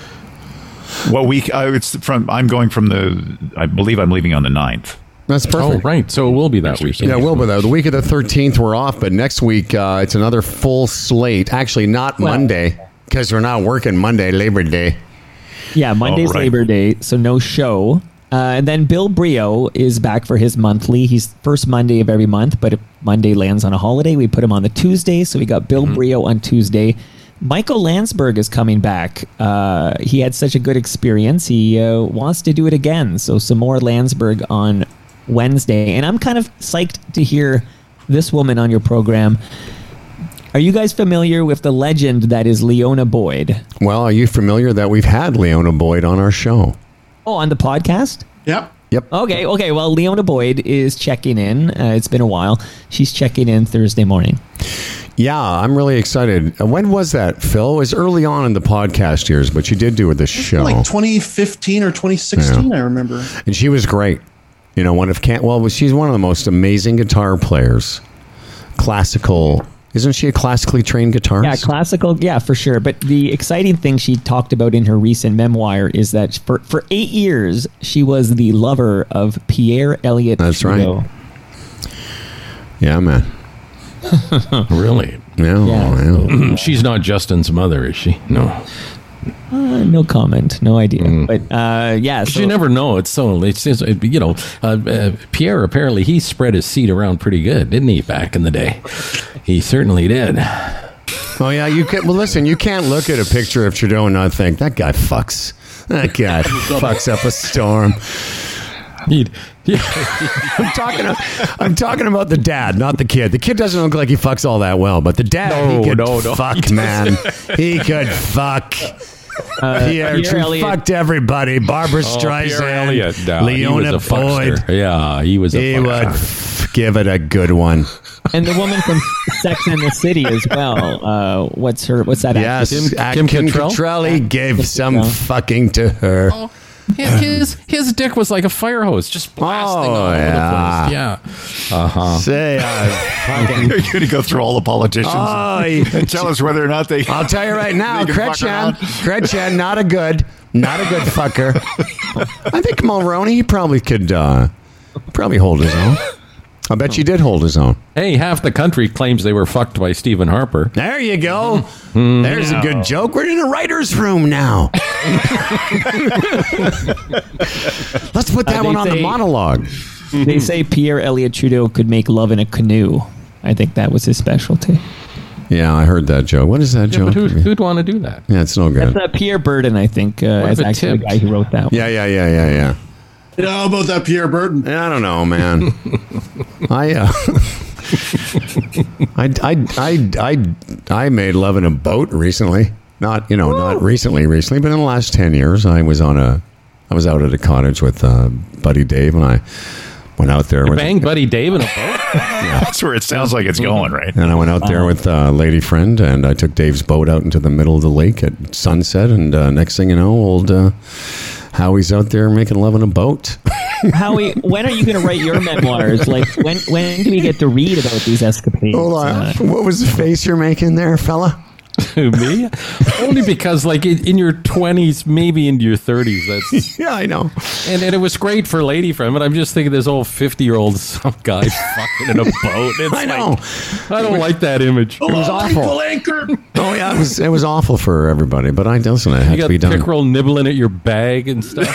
What week? Uh, it's from. I'm going from the. I believe I'm leaving on the ninth. That's Oh, perfect. right. So it will be that week. Yeah, we'll be there. The week of the thirteenth, we're off, but next week uh, it's another full slate. Actually, not Well- Monday because we're not working Monday, Labor Day. Yeah, Monday's right. Labor Day, so no show. Uh, and then Bill Brio is back for his monthly. He's first Monday of every month, but if Monday lands on a holiday, we put him on the Tuesday. So we got Bill Brio on Tuesday. Michael Landsberg is coming back. Uh, he had such a good experience. He uh, wants to do it again. So some more Landsberg on Wednesday. And I'm kind of psyched to hear this woman on your program. Are you guys familiar with the legend that is Leona Boyd? Well, are you familiar that we've had Leona Boyd on our show? Oh, on the podcast? Yep. Yep. Okay, okay. Well, Leona Boyd is checking in. Uh, it's been a while. She's checking in Thursday morning. Yeah, I'm really excited. Uh, When was that, Phil? It was early on in the podcast years, but she did do it this show. Like twenty fifteen or twenty sixteen, I remember. And she was great. You know, one of can't well, she's one of the most amazing guitar players. Classical. Isn't she a classically trained guitarist? Yeah, classical. Yeah, for sure. But the exciting thing she talked about in her recent memoir is that for, for eight years, she was the lover of Pierre Elliott That's Trudeau. right. Yeah, man. Really? Yeah. Yeah. yeah. She's not Justin's mother, is she? No. Uh, no comment. No idea. Mm. But uh, yeah. Because So, you never know. It's so, it's, it's you know, uh, uh, Pierre, apparently, he spread his seed around pretty good, didn't he, back in the day? He certainly did. Oh yeah, you can. Well, listen, you can't look at a picture of Trudeau and not think that guy fucks. That guy fucks up a storm. He'd, yeah. I'm talking. I'm talking about the dad, not the kid. The kid doesn't look like he fucks all that well, but the dad, No, he could no, no, fuck, he man. He could fuck. uh, Pierre, Pierre Trudeau Elliott- fucked everybody. Barbara Oh, Streisand, Pierre Elliott. No, he was Leona a fuckster. Boyd. Yeah, he was a He fuckster. would f- give it a good one. and the woman from Sex and the City as well. Uh, what's her? What's that? Yes, actress? uh, Kim Kim Cattrall? Cattrall, he gave Kim some Cattrall. fucking to her. Oh, his his dick was like a fire hose, just blasting Oh, all over yeah. the place. Yeah. Uh huh. Say, uh, fucking. You're going to go through all the politicians Oh, and, he- and tell us whether or not they. I'll tell you right now, they can fuck Kretchen, around. Kretchen, not a good, not a good fucker. I think Mulroney, he probably could, uh, probably hold his own. I bet you did hold his own. Hey, half the country claims they were fucked by Stephen Harper. There you go. Mm, There's no. a good joke. We're in a writer's room now. Let's put that uh, one on say, the monologue. They say Pierre Elliott Trudeau could make love in a canoe. I think that was his specialty. Yeah, I heard that joke. What is that yeah, joke? But who'd, who'd want to do that? Yeah, it's no good. That's uh, Pierre Burden, I think, uh, is actually the guy who wrote that one. Yeah, yeah, yeah, yeah, yeah. You know how about that Pierre Burton? I don't know, man. I, uh, I, I, I, I, I made love in a boat recently. Not, you know, Woo! not recently, recently, but in the last ten years, I was on a, I was out at a cottage with uh, Buddy Dave, and I went out there. You with banged Buddy Dave in a boat? Yeah. That's where it sounds like it's going, right? And I went out there with a lady friend, and I took Dave's boat out into the middle of the lake at sunset, and uh, next thing you know, old uh, Howie's out there making love in a boat. Howie, when are you going to write your memoirs? Like, when when do we get to read about these escapades? Hold on. Uh, what was the face you're making there, fella? Me? Only because, like, in, in your twenties, maybe into your thirties, that's... Yeah, I know. And, and it was great for lady friend, but I'm just thinking this old fifty-year-old some guy fucking in a boat. It's I know. Like, I don't like that image. It was awful. Anchor. Oh, yeah, it was, it was awful for everybody, but I listen, it had you to be got done. pickerel nibbling at your bag and stuff.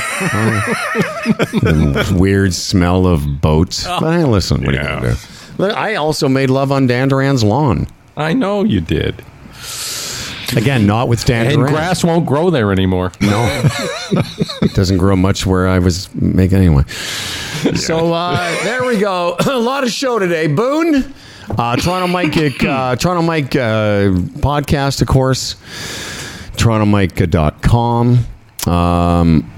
The weird smell of boats. Oh. But hey, listen, what yeah. are you going to do? I also made love on Dan Duran's lawn. I know you did. Again, not with Dan And Duran. grass won't grow there anymore. No. It doesn't grow much where I was making anyway. Yeah. So uh, there we go. A lot of show today. Boone, uh, Toronto Mike, uh, Toronto Mike uh, podcast, of course. Toronto Mike dot com. Um,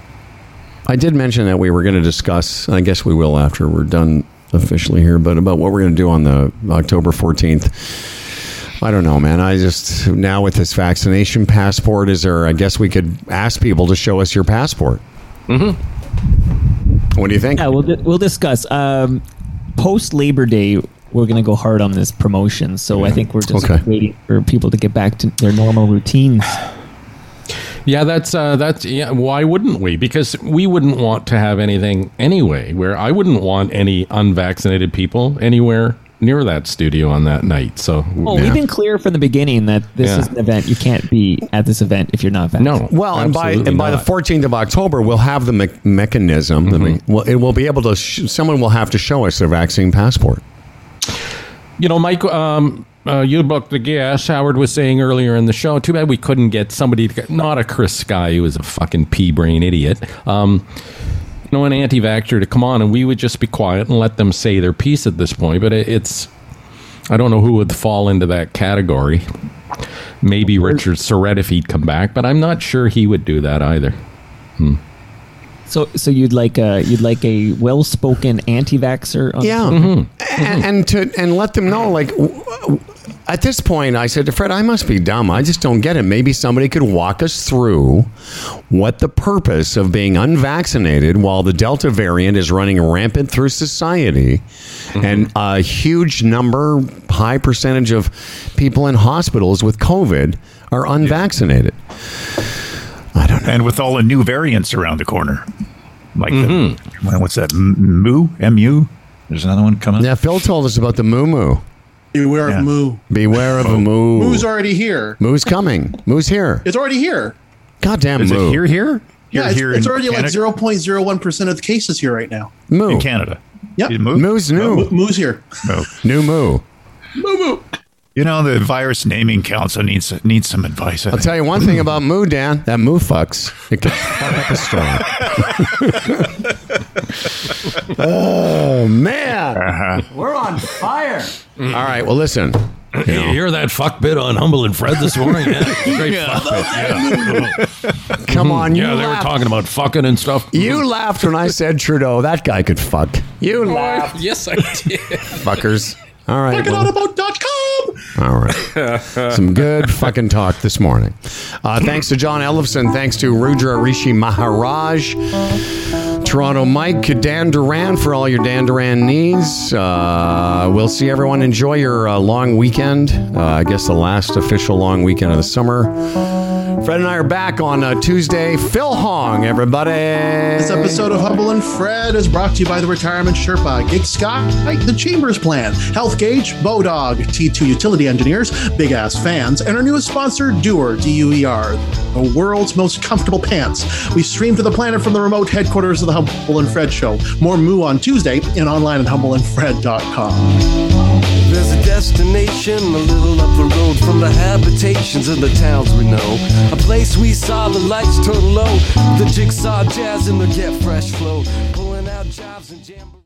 I did mention that we were going to discuss, and I guess we will after we're done officially here, but about what we're going to do on the October fourteenth. I don't know, man. I just, now with this vaccination passport, is there, I guess we could ask people to show us your passport. Mm-hmm. What do you think? Yeah, we'll, we'll discuss. Um, Post Labor Day, we're going to go hard on this promotion. So I think we're just okay. waiting for people to get back to their normal routines. Yeah, that's, uh, that's, yeah, why wouldn't we? Because we wouldn't want to have anything anyway, where I wouldn't want any unvaccinated people anywhere near that studio on that night. So oh, yeah. We've been clear from the beginning that this yeah. is an event. You can't be at this event if you're not vaccinated. No. Well, and by and by not. the fourteenth of October, we'll have the me- mechanism. Mm-hmm. I mean, well, it will be able to. Sh- someone will have to show us their vaccine passport. You know, Mike, um, uh, you booked the gas. Howard was saying earlier in the show. Too bad we couldn't get somebody to get, not a Chris Sky, who is a fucking pea brain idiot. Um, You know, an anti-vaxxer to come on, and we would just be quiet and let them say their piece at this point. But it, it's, I don't know who would fall into that category. Maybe Richard Surrett if he'd come back, but I'm not sure he would do that either. Hmm. So, so you'd like a you'd like a well-spoken anti-vaxxer? On yeah, mm-hmm. and, and to and let them know, like. At this point, I said to Fred, I must be dumb. I just don't get it. Maybe somebody could walk us through what the purpose of being unvaccinated while the Delta variant is running rampant through society, mm-hmm. and a huge number, high percentage of people in hospitals with COVID are unvaccinated. I don't know. And with all the new variants around the corner. Like, mm-hmm. the, what's that, Mu? M U? There's another one coming. Yeah, Phil told us about the Moo Moo. Beware yeah. of Moo. Beware of a Moo. Moo's already here. Moo's coming. Moo's here. It's already here. Goddamn Is Moo. it here, here? Here, yeah, it's, here it's in already Canada? like zero point zero one percent of the cases here right now. Moo. In Canada. Yep. Moo? Moo's new. Moo, Moo's here. Moo. New Moo. Moo Moo. You know, the Virus Naming Council needs needs some advice. I I'll think. tell you one thing about Moo, Dan. That Moo fucks. It can fuck up a storm. Oh, man. Uh-huh. We're on fire. All right, well, listen. You, know. you hear that fuck bit on Humble and Fred this morning? Yeah, great yeah. fuck bit. Yeah. Come on, you Yeah, they laughed. were talking about fucking and stuff. You laughed when I said Trudeau. That guy could fuck. You laughed. Yes, I did. Fuckers. All right. Fuck it well, out about dot com. All right. Some good fucking talk this morning. Uh, thanks to John Ellefson. Thanks to Rudra Rishi Maharaj. Toronto Mike, Dan Duran for all your Dan Duran needs. Uh, we'll see everyone. Enjoy your uh, long weekend. Uh, I guess the last official long weekend of the summer. Fred and I are back on uh, Tuesday. Phil Hong, everybody. This episode of Humble and Fred is brought to you by the Retirement Sherpa, Gig Sky, The Chambers Plan, Health Gauge, Bodog, T two Utility Engineers, Big Ass Fans, and our newest sponsor, Dewar, D U E R, the world's most comfortable pants. We stream to the planet from the remote headquarters of the Humble and Fred Show. More Moo on Tuesday and online at humble and fred dot com. There's a destination a little up the road from the habitations of the towns we know. A place we saw the lights turn low, the jigsaw jazz and the get fresh flow, pulling out jobs and jam.